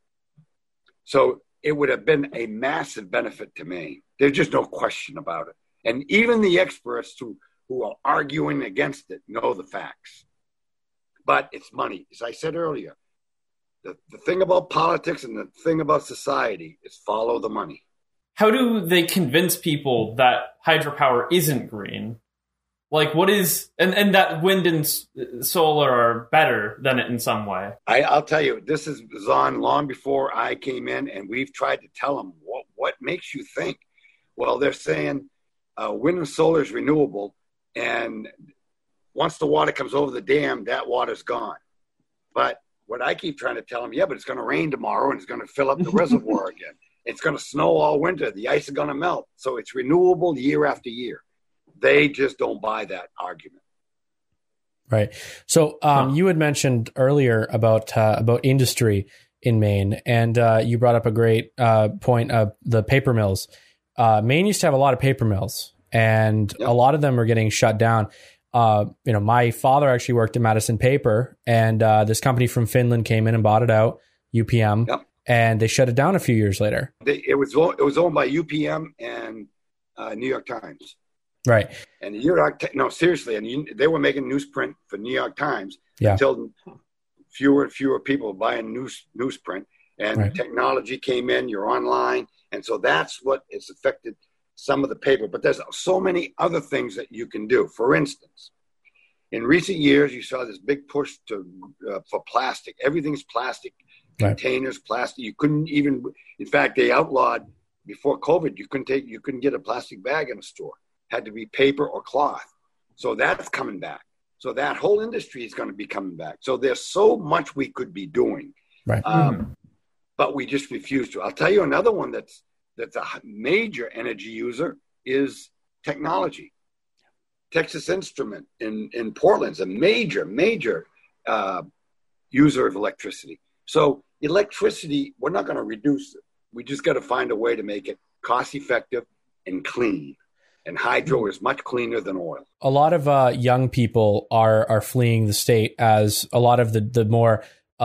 [SPEAKER 2] So it would have been a massive benefit to Maine. There's just no question about it. And even the experts who are arguing against it know the facts. But it's money. As I said earlier, the thing about politics and the thing about society is follow the money.
[SPEAKER 3] How do they convince people that hydropower isn't green? Like, what is, and that wind and solar are better than it in some way?
[SPEAKER 2] I'll tell you, this was on long before I came in, and we've tried to tell them what makes you think. Well, they're saying wind and solar is renewable, and once the water comes over the dam, that water's gone. But what I keep trying to tell them, but it's going to rain tomorrow, and it's going to fill up the reservoir again. It's going to snow all winter. The ice is going to melt. So it's renewable year after year. They just don't buy that argument.
[SPEAKER 1] Right. So you had mentioned earlier about industry in Maine, and you brought up a great point of the paper mills. Maine used to have a lot of paper mills, and a lot of them are getting shut down. My father actually worked at Madison Paper, and this company from Finland came in and bought it out, UPM, and they shut it down a few years later.
[SPEAKER 2] It was owned by UPM and New York Times.
[SPEAKER 1] Right.
[SPEAKER 2] And seriously, and they were making newsprint for New York Times until fewer and fewer people were buying newsprint, and technology came in, you're online. And so that's what has affected some of the paper. But there's so many other things that you can do. For instance, in recent years, you saw this big push for plastic. Everything's plastic. Containers, plastic. You couldn't even, in fact, they outlawed before COVID, you couldn't get a plastic bag in a store. Had to be paper or cloth. So that's coming back. So that whole industry is going to be coming back. So there's so much we could be doing, but we just refuse to. I'll tell you another one that's a major energy user is technology. Texas Instrument in Portland's a major user of electricity. So electricity, we're not going to reduce it. We just got to find a way to make it cost effective and clean. And hydro is much cleaner than oil.
[SPEAKER 1] A lot of young people are fleeing the state as a lot of the more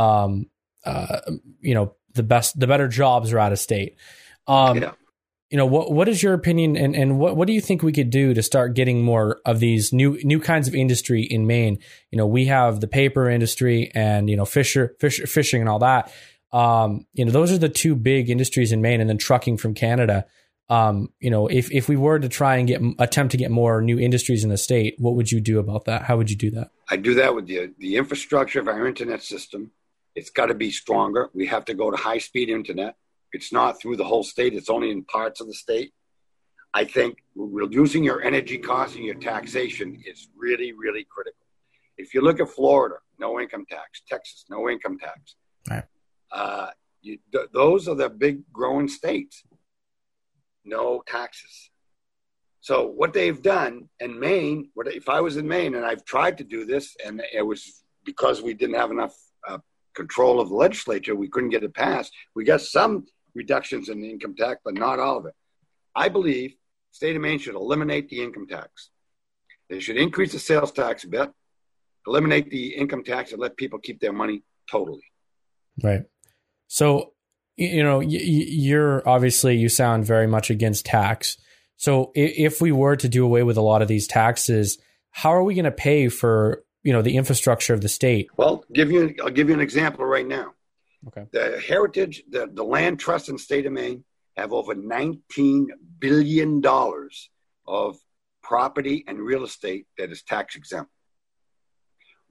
[SPEAKER 1] the better jobs are out of state. What is your opinion, and what do you think we could do to start getting more of these new kinds of industry in Maine? We have the paper industry and fishing and all that. Those are the two big industries in Maine, and then trucking from Canada. If we were to try and attempt to get more new industries in the state, what would you do about that? How would you do that?
[SPEAKER 2] I do that with the infrastructure of our internet system. It's got to be stronger. We have to go to high-speed internet. It's not through the whole state. It's only in parts of the state. I think reducing your energy costs and your taxation is really, really critical. If you look at Florida, no income tax. Texas, no income tax.
[SPEAKER 1] Right.
[SPEAKER 2] Those are the big growing states. No taxes. So what they've done in Maine, if I was in Maine, and I've tried to do this, and it was because we didn't have enough control of the legislature, we couldn't get it passed. We got some reductions in the income tax, but not all of it. I believe the state of Maine should eliminate the income tax. They should increase the sales tax a bit, eliminate the income tax, and let people keep their money totally.
[SPEAKER 1] Right. So, you're obviously, you sound very much against tax. So if we were to do away with a lot of these taxes, how are we going to pay for, the infrastructure of the state?
[SPEAKER 2] Well, I'll give you an example right now.
[SPEAKER 1] Okay.
[SPEAKER 2] The Heritage, the land trust in the state of Maine have over $19 billion of property and real estate that is tax exempt.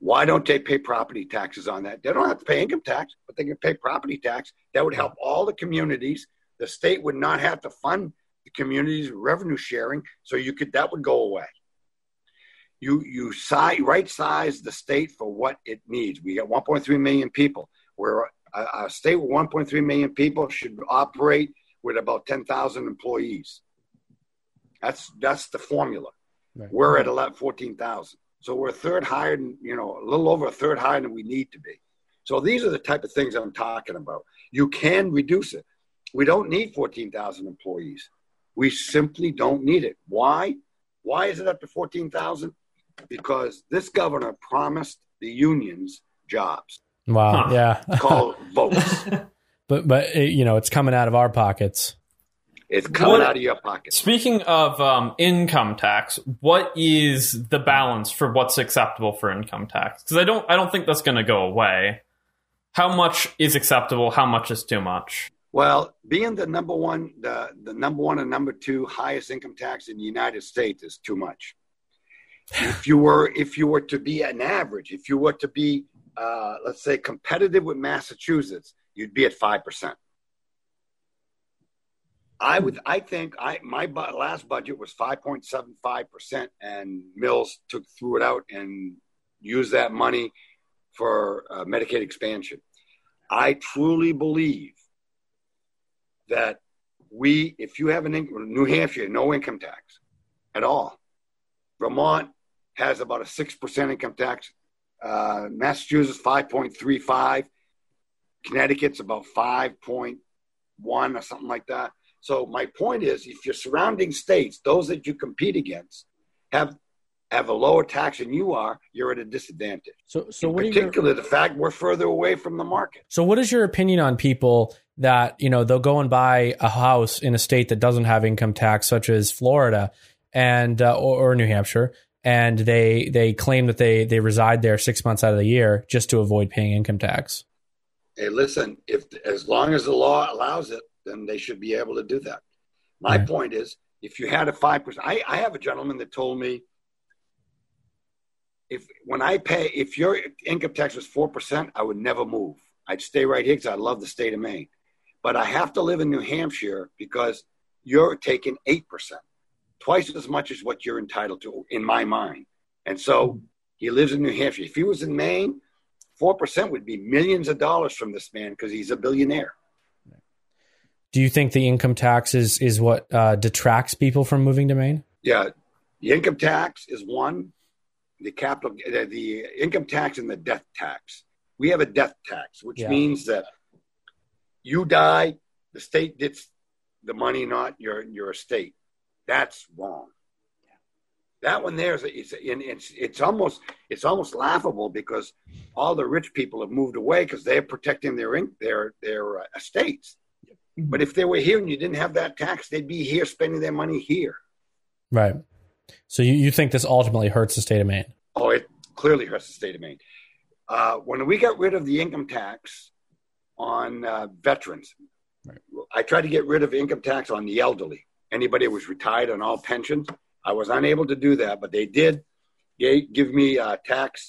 [SPEAKER 2] Why don't they pay property taxes on that? They don't have to pay income tax, but they can pay property tax. That would help all the communities. The state would not have to fund the communities' revenue sharing, so that would go away. You right size the state for what it needs. We got 1.3 million people. Where a state with 1.3 million people should operate with about 10,000 employees. That's the formula. Right. We're at 14,000. So we're a third higher than, a little over a third higher than we need to be. So these are the type of things I'm talking about. You can reduce it. We don't need 14,000 employees. We simply don't need it. Why? Why is it up to 14,000? Because this governor promised the unions jobs.
[SPEAKER 1] Wow. Yeah.
[SPEAKER 2] Called votes.
[SPEAKER 1] But it's coming out of our pockets.
[SPEAKER 2] It's coming out of your pocket.
[SPEAKER 3] Speaking of income tax, what is the balance for what's acceptable for income tax? Because I don't think that's going to go away. How much is acceptable? How much is too much?
[SPEAKER 2] Well, being the number one and number two highest income tax in the United States is too much. If you were to be an average, if you were to be, let's say, competitive with Massachusetts, you'd be at 5%. I think my last budget was 5.75%, and Mills threw it out and used that money for Medicaid expansion. I truly believe that if you have New Hampshire, no income tax at all. Vermont has about a 6% income tax. Massachusetts 5.35. Connecticut's about 5.1 or something like that. So my point is, if your surrounding states, those that you compete against, have a lower tax than you are, you're at a disadvantage.
[SPEAKER 1] So
[SPEAKER 2] in particular, the fact we're further away from the market.
[SPEAKER 1] So what is your opinion on people that, they'll go and buy a house in a state that doesn't have income tax, such as Florida and or New Hampshire, and they claim that they reside there 6 months out of the year just to avoid paying income tax?
[SPEAKER 2] Hey, listen, as long as the law allows it, then they should be able to do that. My point is, if you had a 5%, I have a gentleman that told me, if your income tax was 4%, I would never move. I'd stay right here because I love the state of Maine. But I have to live in New Hampshire because you're taking 8%, twice as much as what you're entitled to, in my mind. And so he lives in New Hampshire. If he was in Maine, 4% would be millions of dollars from this man because he's a billionaire.
[SPEAKER 1] Do you think the income tax is what detracts people from moving to Maine?
[SPEAKER 2] Yeah, the income tax is one. The income tax and the death tax. We have a death tax, which means that you die, the state gets the money, not your estate. That's wrong. That one there it's almost laughable because all the rich people have moved away because they're protecting their estates. But if they were here and you didn't have that tax, they'd be here spending their money here.
[SPEAKER 1] Right. So you think this ultimately hurts the state of Maine?
[SPEAKER 2] Oh, it clearly hurts the state of Maine. When we got rid of the income tax on veterans, I tried to get rid of income tax on the elderly. Anybody who was retired on all pensions. I was unable to do that, but they did give me tax.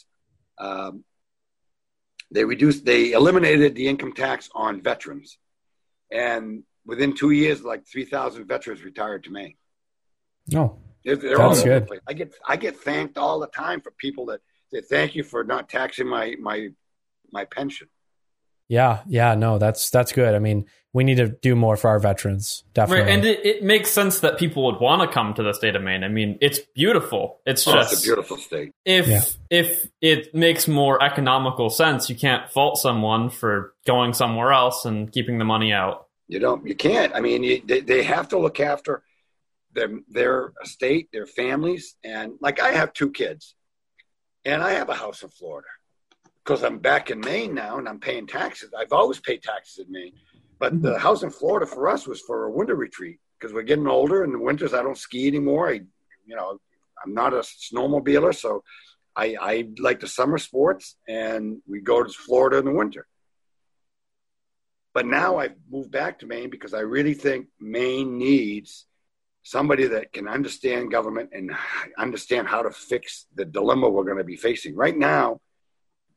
[SPEAKER 2] They eliminated the income tax on veterans. And within 2 years, like 3,000 veterans retired to Maine.
[SPEAKER 1] Oh,
[SPEAKER 2] they're
[SPEAKER 1] that's
[SPEAKER 2] all
[SPEAKER 1] good.
[SPEAKER 2] I get thanked all the time for people that say, thank you for not taxing my pension.
[SPEAKER 1] Yeah. No, that's good. I mean, we need to do more for our veterans. Definitely.
[SPEAKER 3] Right, and it makes sense that people would want to come to the state of Maine. I mean, it's beautiful. It's
[SPEAKER 2] a beautiful state.
[SPEAKER 3] If it makes more economical sense, you can't fault someone for going somewhere else and keeping the money out.
[SPEAKER 2] You can't. I mean, they have to look after their estate, their families. And like, I have 2 kids and I have a house in Florida because I'm back in Maine now and I'm paying taxes. I've always paid taxes in Maine. But the house in Florida for us was for a winter retreat because we're getting older. In the winters, I don't ski anymore. I'm not a snowmobiler, so I like the summer sports, and we go to Florida in the winter. But now I've moved back to Maine because I really think Maine needs somebody that can understand government and understand how to fix the dilemma we're going to be facing. Right now,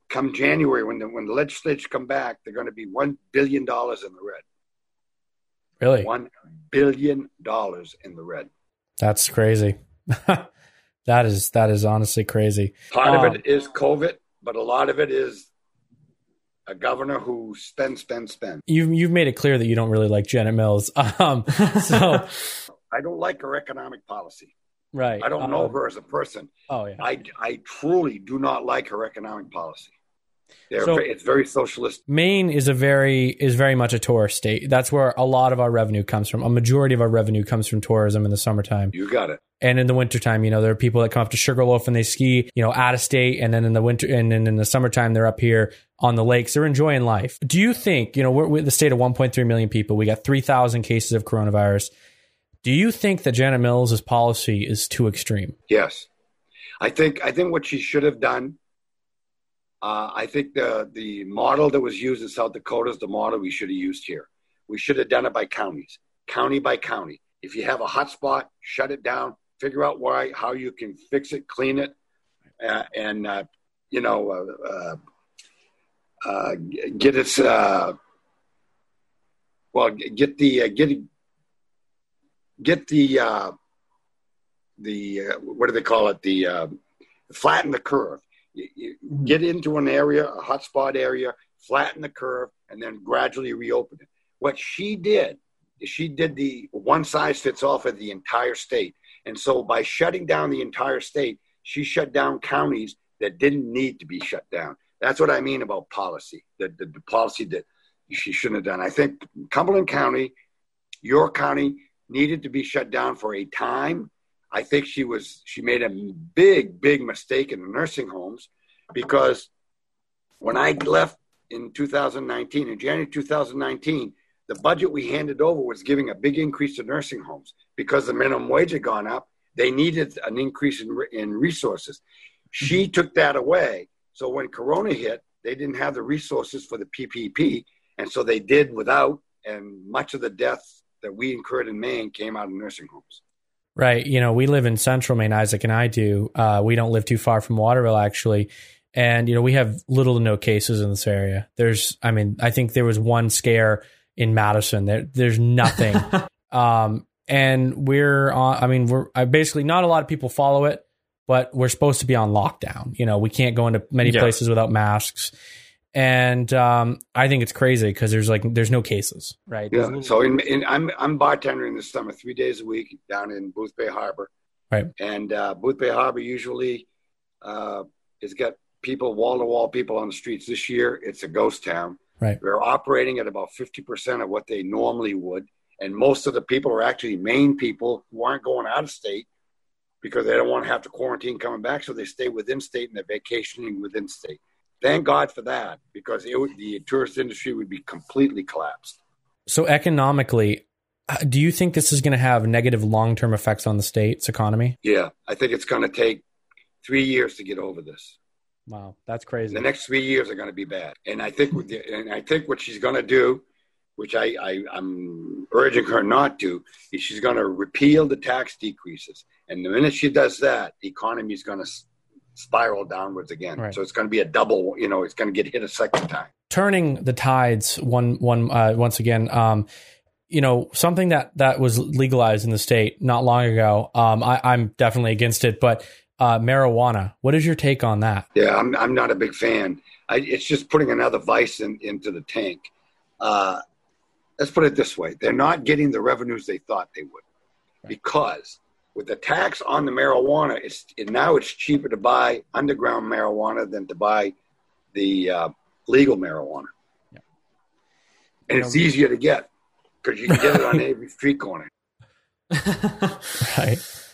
[SPEAKER 2] come January, when the legislature come back, they're going to be $1 billion in the red.
[SPEAKER 1] Really?
[SPEAKER 2] $1 billion in the red.
[SPEAKER 1] That's crazy. That is honestly crazy.
[SPEAKER 2] Part of it is COVID, but a lot of it is a governor who spends.
[SPEAKER 1] You've made it clear that you don't really like Janet Mills. So
[SPEAKER 2] I don't like her economic policy.
[SPEAKER 1] Right.
[SPEAKER 2] I don't know her as a person.
[SPEAKER 1] Oh yeah.
[SPEAKER 2] I truly do not like her economic policy. It's very socialist.
[SPEAKER 1] Maine is very much a tourist state. That's where a lot of our revenue comes from. A majority of our revenue comes from tourism in the summertime.
[SPEAKER 2] You got it.
[SPEAKER 1] And in the wintertime, there are people that come up to Sugarloaf and they ski, out of state. And then in the winter and then in the summertime, they're up here on the lakes. They're enjoying life. Do you think, we're the state of 1.3 million people. We got 3,000 cases of coronavirus. Do you think that Janet Mills' policy is too extreme?
[SPEAKER 2] Yes. I think what she should have done, I think the model that was used in South Dakota is the model we should have used here. We should have done it by counties, county by county. If you have a hot spot, shut it down, figure out how you can fix it, clean it, and get its get the what do they call it? Flatten the curve. You get into an area, a hotspot area, flatten the curve, and then gradually reopen it. What she did is she did the one size fits all for the entire state. And so by shutting down the entire state, she shut down counties that didn't need to be shut down. That's what I mean about policy, the policy that she shouldn't have done. I think Cumberland County, York County needed to be shut down for a time. I think she made a big mistake in the nursing homes, because when I left in 2019, in January 2019, the budget we handed over was giving a big increase to nursing homes because the minimum wage had gone up. They needed an increase in resources. She took that away. So when Corona hit, they didn't have the resources for the PPP. And so they did without, and much of the deaths that we incurred in Maine came out of nursing homes.
[SPEAKER 1] Right. We live in central Maine, Isaac and I do. We don't live too far from Waterville, actually. And, we have little to no cases in this area. I think there was one scare in Madison. There's nothing. And we're basically not a lot of people follow it, but we're supposed to be on lockdown. We can't go into many places without masks. And I think it's crazy because there's no cases, right?
[SPEAKER 2] Yeah. So I'm bartending this summer 3 days a week down in Booth Bay Harbor,
[SPEAKER 1] right? And
[SPEAKER 2] Booth Bay Harbor usually has got people, wall-to-wall people on the streets. This year, it's a ghost town.
[SPEAKER 1] Right.
[SPEAKER 2] We're operating at about 50% of what they normally would, and most of the people are actually Maine people who aren't going out of state because they don't want to have to quarantine coming back, so they stay within state and they're vacationing within state. Thank God for that, because the tourist industry would be completely collapsed.
[SPEAKER 1] So economically, do you think this is going to have negative long-term effects on the state's economy?
[SPEAKER 2] Yeah, I think it's going to take 3 years to get over this.
[SPEAKER 1] Wow, that's crazy.
[SPEAKER 2] The next 3 years are going to be bad. And I think what she's going to do, which I'm urging her not to, is she's going to repeal the tax decreases. And the minute she does that, the economy is going to spiral downwards again. Right. So it's going to be a double, it's going to get hit a second time. Turning
[SPEAKER 1] the tides once again, something that was legalized in the state not long ago. I'm definitely against it, but marijuana, what is your take on that?
[SPEAKER 2] Yeah, I'm not a big fan. It's just putting another vice into the tank. Let's put it this way. They're not getting the revenues they thought they would, because with the tax on the marijuana, now it's cheaper to buy underground marijuana than to buy the legal marijuana. Yeah. And it's easier to get because you can get it on every street corner.
[SPEAKER 1] Right.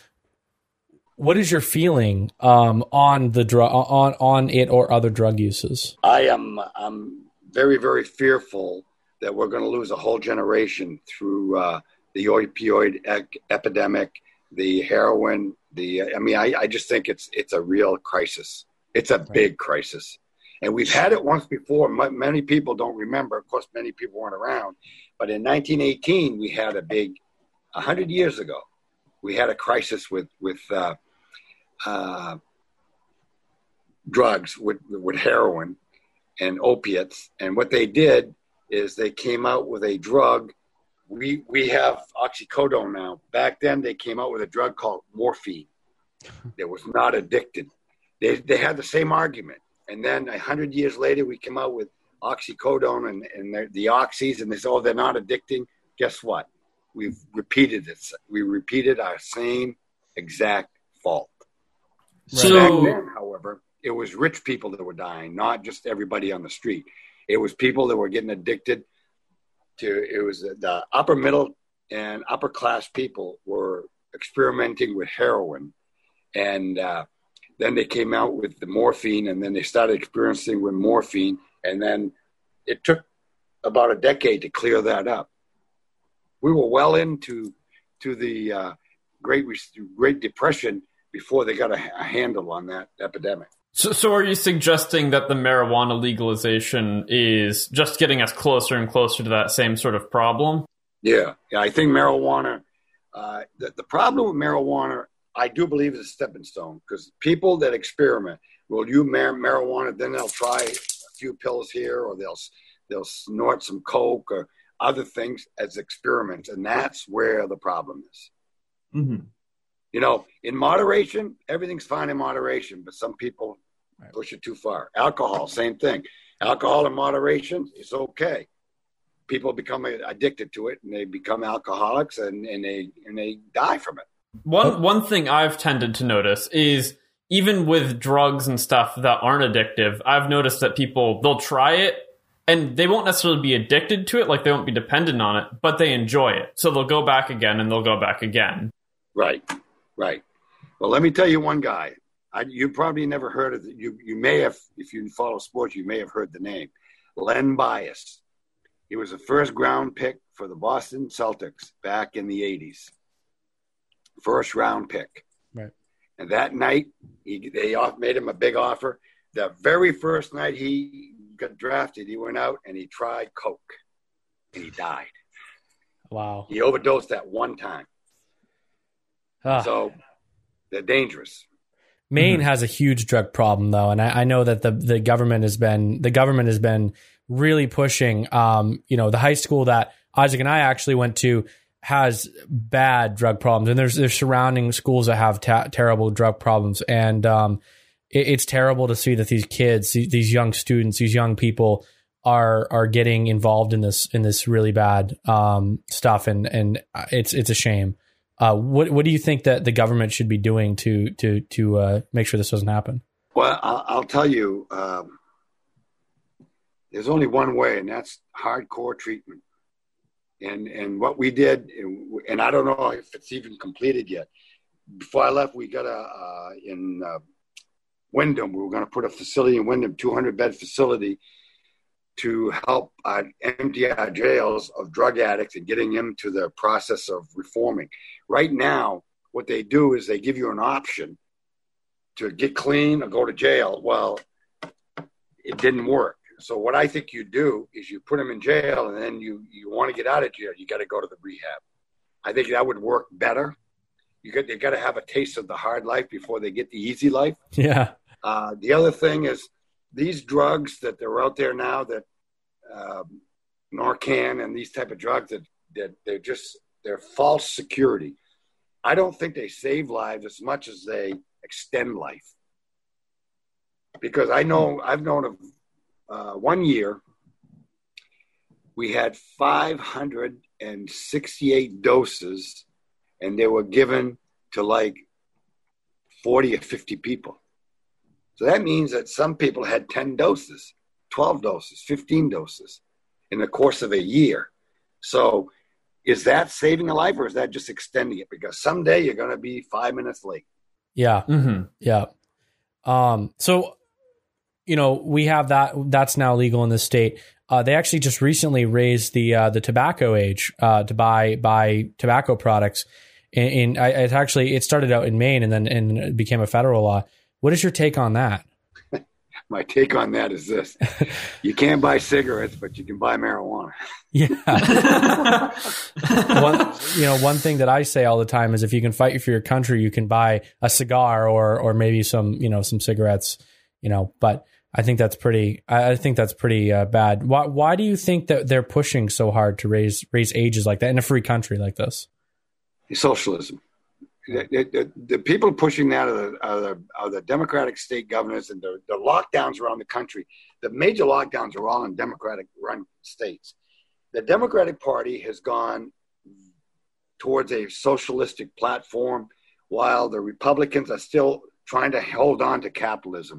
[SPEAKER 1] What is your feeling on the drug, on it or other drug uses?
[SPEAKER 2] I'm very, very fearful that we're going to lose a whole generation through the opioid epidemic, the heroin, I just think it's a real crisis. It's a big crisis. And we've had it once before. Many people don't remember. Of course, many people weren't around. But in 1918, we had 100 years ago, we had a crisis with drugs, with heroin. and opiates. And what they did is they came out with a drug. We have oxycodone now. Back then, they came out with a drug called morphine that was not addicted. They had the same argument. And then 100 years later, we came out with oxycodone and the oxys, and they said, oh, they're not addicting. Guess what? We've repeated it. We repeated our same exact fault.
[SPEAKER 3] So
[SPEAKER 2] back then, however, it was rich people that were dying, not just everybody on the street. It was people that were getting addicted to, it was the upper middle and upper class people were experimenting with heroin. And then they came out with the morphine, and then they started experiencing with morphine. And then it took about a decade to clear that up. We were well into the Great Depression before they got a handle on that epidemic.
[SPEAKER 3] So are you suggesting that the marijuana legalization is just getting us closer and closer to that same sort of problem?
[SPEAKER 2] Yeah, I think marijuana, the problem with marijuana, I do believe is a stepping stone, because people that experiment will use marijuana, then they'll try a few pills here, or they'll snort some coke or other things as experiments, and that's where the problem is.
[SPEAKER 3] Mm-hmm.
[SPEAKER 2] You know, in moderation, everything's fine in moderation, but some people push it too far. Alcohol, same thing. Alcohol in moderation is okay. People become addicted to it, and they become alcoholics, and they die from it.
[SPEAKER 3] One thing I've tended to notice is even with drugs and stuff that aren't addictive, I've noticed that they'll try it and they won't necessarily be addicted to it, like they won't be dependent on it, but they enjoy it. So they'll go back again and they'll go back again.
[SPEAKER 2] Right. Well, let me tell you one guy. You probably never heard of it. You may have, if you follow sports, you may have heard the name. Len Bias. He was the first round pick for the Boston Celtics back in the 80s. First round pick.
[SPEAKER 1] Right.
[SPEAKER 2] And that night, they made him a big offer. The very first night he got drafted, he went out and he tried coke, and he died.
[SPEAKER 1] Wow.
[SPEAKER 2] He overdosed that one time. So they're dangerous.
[SPEAKER 1] Maine has a huge drug problem, though, and I know that the government has been really pushing. The high school that Isaac and I actually went to has bad drug problems, and there's surrounding schools that have terrible drug problems, and it's terrible to see that these kids, these young students, these young people are getting involved in this really bad stuff, and it's a shame. What do you think that the government should be doing to make sure this doesn't happen?
[SPEAKER 2] Well, I'll tell you, there's only one way, and that's hardcore treatment. And what we did, and I don't know if it's even completed yet. Before I left, we got in Wyndham. We were going to put a facility in Wyndham, 200-bed facility, to help empty our jails of drug addicts and getting them to the process of reforming. Right now, what they do is they give you an option to get clean or go to jail. Well, it didn't work. So what I think you do is you put them in jail, and then you want to get out of jail, you got to go to the rehab. I think that would work better. They got to have a taste of the hard life before they get the easy life.
[SPEAKER 1] Yeah.
[SPEAKER 2] The other thing is these drugs that are out there now, that Narcan and these type of drugs, that they're false security. I don't think they save lives as much as they extend life. Because I've known of 1 year, we had 568 doses, and they were given to like 40 or 50 people. So that means that some people had 10 doses, 12 doses, 15 doses in the course of a year. So is that saving a life, or is that just extending it? Because someday you're going to be 5 minutes late.
[SPEAKER 1] Yeah. Mm-hmm. Yeah. So, we have that's now legal in this state. They actually just recently raised the tobacco age to buy tobacco products. It started out in Maine and it became a federal law. What is your take on that?
[SPEAKER 2] My take on that is this: you can't buy cigarettes, but you can buy marijuana.
[SPEAKER 1] Yeah. One thing that I say all the time is, if you can fight for your country, you can buy a cigar or maybe some cigarettes. But I think that's pretty. I think that's pretty bad. Why do you think that they're pushing so hard to raise ages like that in a free country like this?
[SPEAKER 2] Socialism. The people pushing that are the Democratic state governors and the lockdowns around the country. The major lockdowns are all in Democratic-run states. The Democratic Party has gone towards a socialistic platform, while the Republicans are still trying to hold on to capitalism.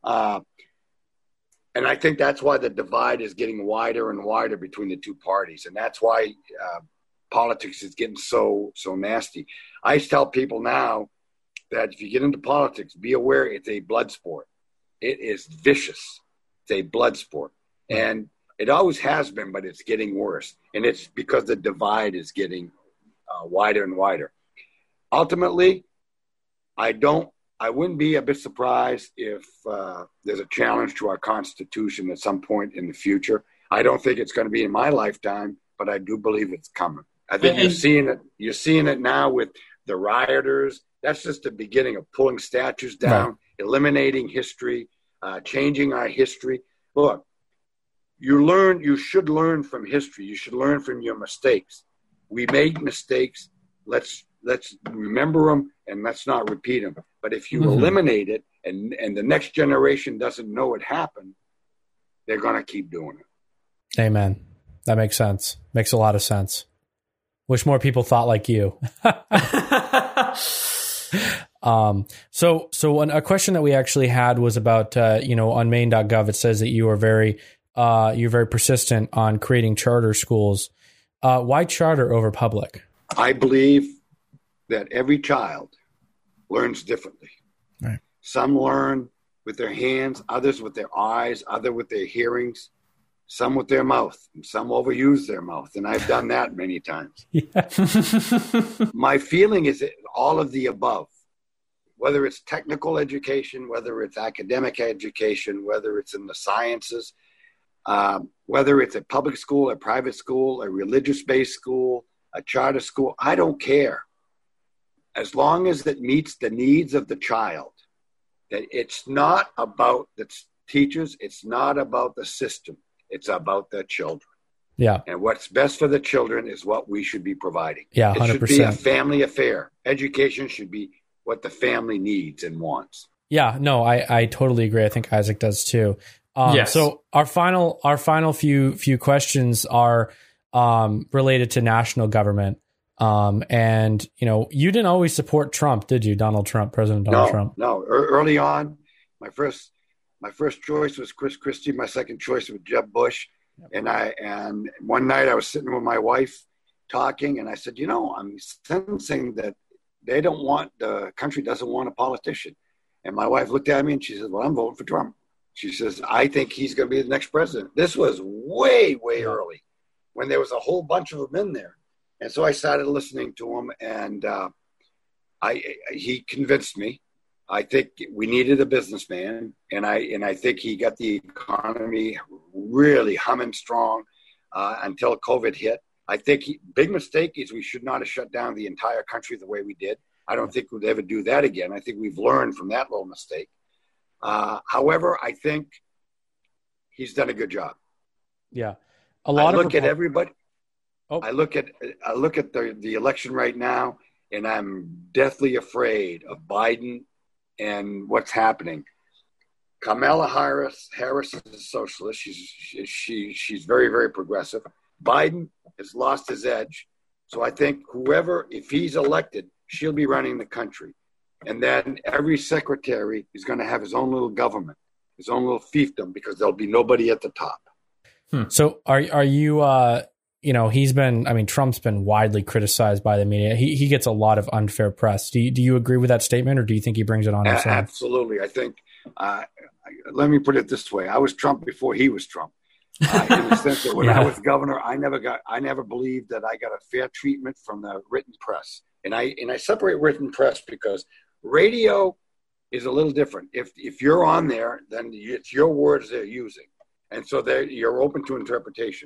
[SPEAKER 2] And I think that's why the divide is getting wider and wider between the two parties. And that's why politics is getting so nasty. I tell people now that if you get into politics, be aware it's a blood sport. It is vicious. It's a blood sport. And it always has been, but it's getting worse. And it's because the divide is getting wider and wider. Ultimately, I wouldn't be a bit surprised if there's a challenge to our Constitution at some point in the future. I don't think it's going to be in my lifetime, but I do believe it's coming. I think you're seeing it now with the rioters. That's just the beginning of pulling statues down, right. Eliminating history, changing our history. Look, you should learn from history. You should learn from your mistakes. We made mistakes. Let's remember them and let's not repeat them. But if you eliminate it and the next generation doesn't know it happened, they're going to keep doing it.
[SPEAKER 1] Amen. That makes sense. Makes a lot of sense. Wish more people thought like you. So a question that we actually had was about, on Maine.gov, it says that you're very persistent on creating charter schools. Why charter over public?
[SPEAKER 2] I believe that every child learns differently.
[SPEAKER 1] Right.
[SPEAKER 2] Some learn with their hands, others with their eyes, others with their hearings, some with their mouth, and some overuse their mouth. And I've done that many times. Yeah. My feeling is that all of the above, whether it's technical education, whether it's academic education, whether it's in the sciences, whether it's a public school, a private school, a religious-based school, a charter school, I don't care. As long as it meets the needs of the child, that it's not about the teachers, it's not about the system, it's about the children.
[SPEAKER 1] Yeah.
[SPEAKER 2] And what's best for the children is what we should be providing.
[SPEAKER 1] Yeah, 100%.
[SPEAKER 2] It should be a family affair. Education should be what the family needs and wants.
[SPEAKER 1] Yeah, no, I totally agree. I think Isaac does too. Yes. So our final few questions are related to national government. And you didn't always support Trump, did you? President Donald Trump?
[SPEAKER 2] No. Early on, my first choice was Chris Christie. My second choice was Jeb Bush. And one night I was sitting with my wife talking, and I said, I'm sensing that the country doesn't want a politician. And my wife looked at me and she said, well, I'm voting for Trump. She says, I think he's going to be the next president. This was way early when there was a whole bunch of them in there. And so I started listening to him, and he convinced me. I think we needed a businessman, and I think he got the economy really humming strong until COVID hit. I think big mistake is we should not have shut down the entire country the way we did. I don't think we'd ever do that again. I think we've learned from that little mistake. However, I think he's done a good job.
[SPEAKER 1] Yeah,
[SPEAKER 2] I look at everybody. Oh. I look at the election right now, and I'm deathly afraid of Biden and what's happening. Kamala Harris is a socialist. She's very, very progressive. Biden has lost his edge. So I think if he's elected, she'll be running the country. And then every secretary is going to have his own little government, his own little fiefdom, because there'll be nobody at the top.
[SPEAKER 1] So are you, Trump's been widely criticized by the media. He gets a lot of unfair press. Do you agree with that statement, or do you think he brings it on himself?
[SPEAKER 2] Absolutely. I think, let me put it this way. I was Trump before he was Trump. In the sense that when I was governor, I never believed that I got a fair treatment from the written press. And I separate written press because radio is a little different. If you're on there, then it's your words they're using. And so you're open to interpretation.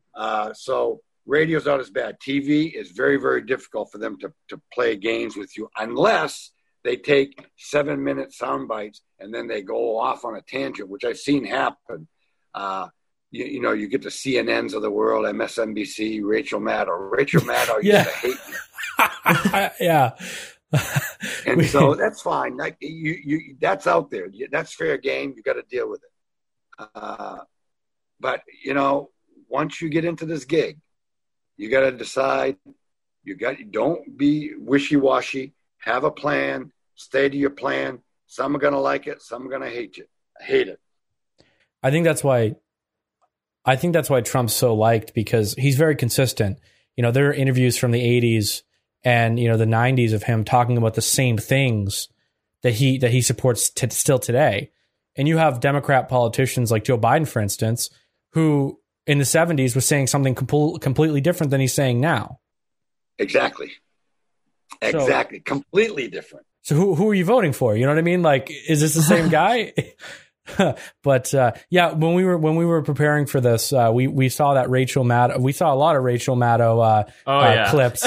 [SPEAKER 2] So radio's not as bad. TV is very, very difficult for them to play games with you unless they take 7-minute sound bites and then they go off on a tangent, which I've seen happen. You get the CNNs of the world, MSNBC, Rachel Maddow. Rachel Maddow used to hate me.
[SPEAKER 1] Yeah.
[SPEAKER 2] And so that's fine. Like, that's out there. That's fair game. You got to deal with it. But, once you get into this gig, you got to decide. Don't be wishy-washy. Have a plan. Stay to your plan. Some are going to like it. Some are going to hate it.
[SPEAKER 1] I think that's why Trump's so liked, because he's very consistent. There are interviews from the 80s and, the 90s of him talking about the same things that he supports still today. And you have Democrat politicians like Joe Biden, for instance, who in the 70s was saying something completely different than he's saying now.
[SPEAKER 2] Exactly. Completely different.
[SPEAKER 1] So who are you voting for? You know what I mean? Like, is this the same guy? But when we were preparing for this, we saw that Rachel Maddow. We saw a lot of Rachel Maddow clips.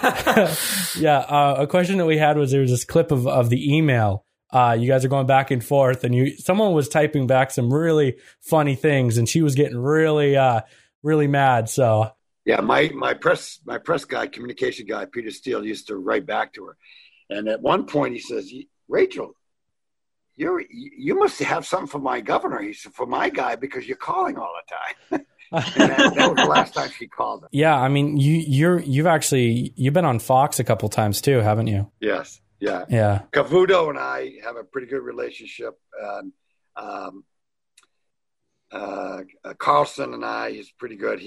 [SPEAKER 1] A question that we had was, there was this clip of the email. You guys are going back and forth, and someone was typing back some really funny things, and she was getting really mad. So
[SPEAKER 2] yeah, my press guy, communication guy, Peter Steele, used to write back to her, and at one point he says, "Rachel, you must have something for my governor." He said, "For my guy, because you're calling all the time." And that was the last time she called him.
[SPEAKER 1] Yeah, I mean, you've been on Fox a couple times too, haven't you?
[SPEAKER 2] Yes. Yeah.
[SPEAKER 1] Yeah.
[SPEAKER 2] Cavuto and I have a pretty good relationship. Carlson and I, he's pretty good.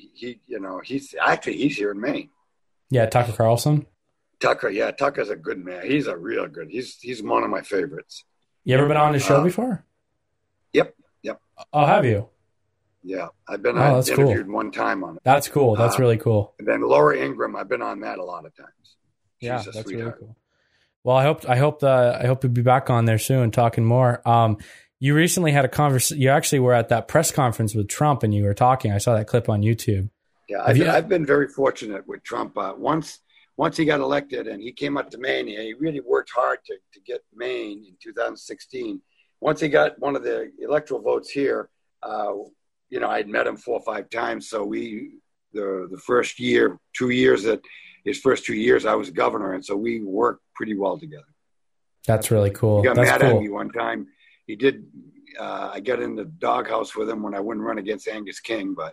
[SPEAKER 2] He's here in Maine.
[SPEAKER 1] Yeah, Tucker Carlson.
[SPEAKER 2] Tucker's a good man. He's a real good. He's one of my favorites.
[SPEAKER 1] You ever been on his show before?
[SPEAKER 2] Yep.
[SPEAKER 1] Oh, have you?
[SPEAKER 2] Yeah, I've been interviewed one time on it.
[SPEAKER 1] That's cool. That's really cool.
[SPEAKER 2] And then Laura Ingraham, I've been on that a lot of times.
[SPEAKER 1] She's a sweetheart. Really cool. Well, I hope you'll be back on there soon talking more. You recently had a conversation. You actually were at that press conference with Trump, and you were talking. I saw that clip on YouTube.
[SPEAKER 2] Yeah, I've been very fortunate with Trump. Once he got elected and he came up to Maine, he really worked hard to get Maine in 2016. Once he got one of the electoral votes here, I'd met him 4 or 5 times. So the first year, 2 years his first 2 years, I was governor, and so we worked pretty well together. That's
[SPEAKER 1] really cool.
[SPEAKER 2] He got mad at me one time. He did. I got in the doghouse with him when I wouldn't run against Angus King, but.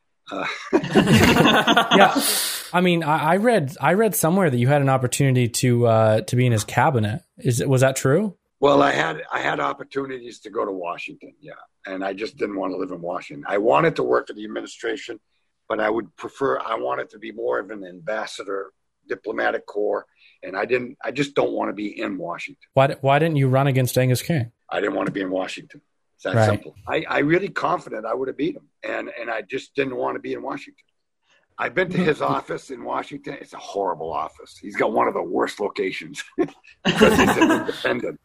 [SPEAKER 1] Yeah, I mean, I read somewhere that you had an opportunity to be in his cabinet. Was that true?
[SPEAKER 2] Well, I had opportunities to go to Washington, yeah, and I just didn't want to live in Washington. I wanted to work for the administration, but I wanted to be more of an ambassador, diplomatic corps, and I just don't want to be in Washington.
[SPEAKER 1] Why didn't you run against Angus King?
[SPEAKER 2] I didn't want to be in Washington. It's that simple. I really confident I would have beat him, and I just didn't want to be in Washington. I've been to his office in Washington. It's a horrible office. He's got one of the worst locations because he's an independent.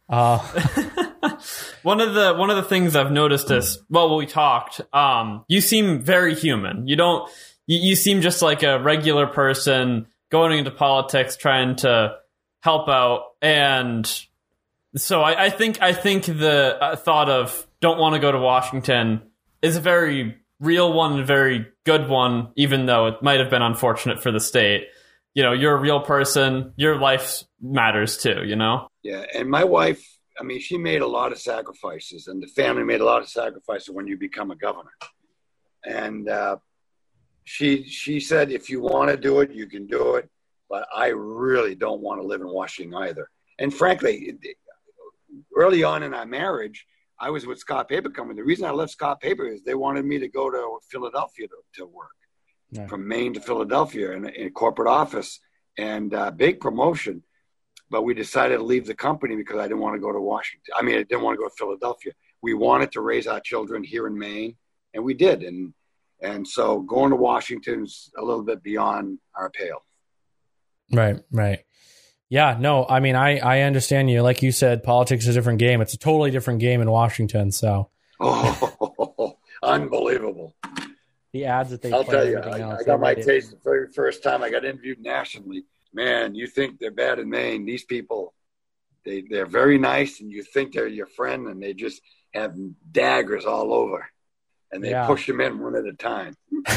[SPEAKER 3] One of the things I've noticed is, when we talked, you seem very human. You seem just like a regular person going into politics, trying to help out. And so I think the thought of don't want to go to Washington is a very real one, a very good one, even though it might have been unfortunate for the state. You're a real person. Your life matters too,
[SPEAKER 2] Yeah, and my wife, I mean, she made a lot of sacrifices, and the family made a lot of sacrifices when you become a governor. And she said, if you want to do it, you can do it, but I really don't want to live in Washington either. And frankly, early on in our marriage, I was with Scott Paper Company. The reason I left Scott Paper is they wanted me to go to Philadelphia to work. Yeah. From Maine to Philadelphia in a corporate office, and big promotion. But we decided to leave the company because I didn't want to go to Washington. I mean, I didn't want to go to Philadelphia. We wanted to raise our children here in Maine, and we did. And so going to Washington's a little bit beyond our pale.
[SPEAKER 1] Right. Yeah, no, I mean, I understand you. Like you said, politics is a different game. It's a totally different game in Washington. So,
[SPEAKER 2] unbelievable.
[SPEAKER 1] The ads that they
[SPEAKER 2] I'll
[SPEAKER 1] play.
[SPEAKER 2] I'll tell you, I got my taste the very first time I got interviewed nationally. Man, you think they're bad in Maine? These people, they're very nice, and you think they're your friend, and they just have daggers all over, and they push them in one at a time.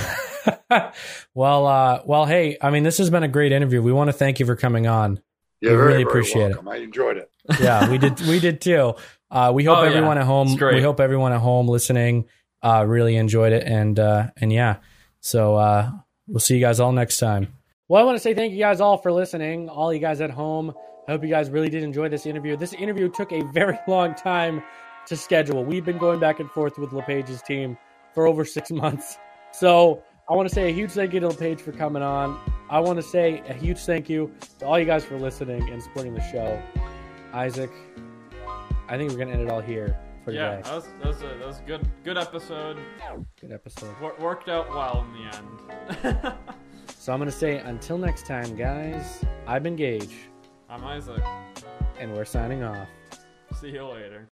[SPEAKER 1] Well, hey, I mean, this has been a great interview. We want to thank you for coming on.
[SPEAKER 2] Yeah,
[SPEAKER 1] we
[SPEAKER 2] very,
[SPEAKER 1] really
[SPEAKER 2] very
[SPEAKER 1] appreciate
[SPEAKER 2] welcome. I enjoyed it.
[SPEAKER 1] Yeah, we did too. We hope everyone at home.
[SPEAKER 3] We
[SPEAKER 1] hope everyone at home listening really enjoyed it, and yeah. So we'll see you guys all next time. Well, I want to say thank you guys all for listening. All you guys at home. I hope you guys really did enjoy this interview. This interview took a very long time to schedule. We've been going back and forth with LePage's team for over 6 months. So I want to say a huge thank you to LePage for coming on. I want to say a huge thank you to all you guys for listening and supporting the show. Isaac, I think we're going to end it all here for today.
[SPEAKER 3] Yeah, that was a good episode.
[SPEAKER 1] Good episode.
[SPEAKER 3] Worked out well in the end.
[SPEAKER 1] So I'm going to say until next time, guys, I've been Gage.
[SPEAKER 3] I'm Isaac.
[SPEAKER 1] And we're signing off.
[SPEAKER 3] See you later.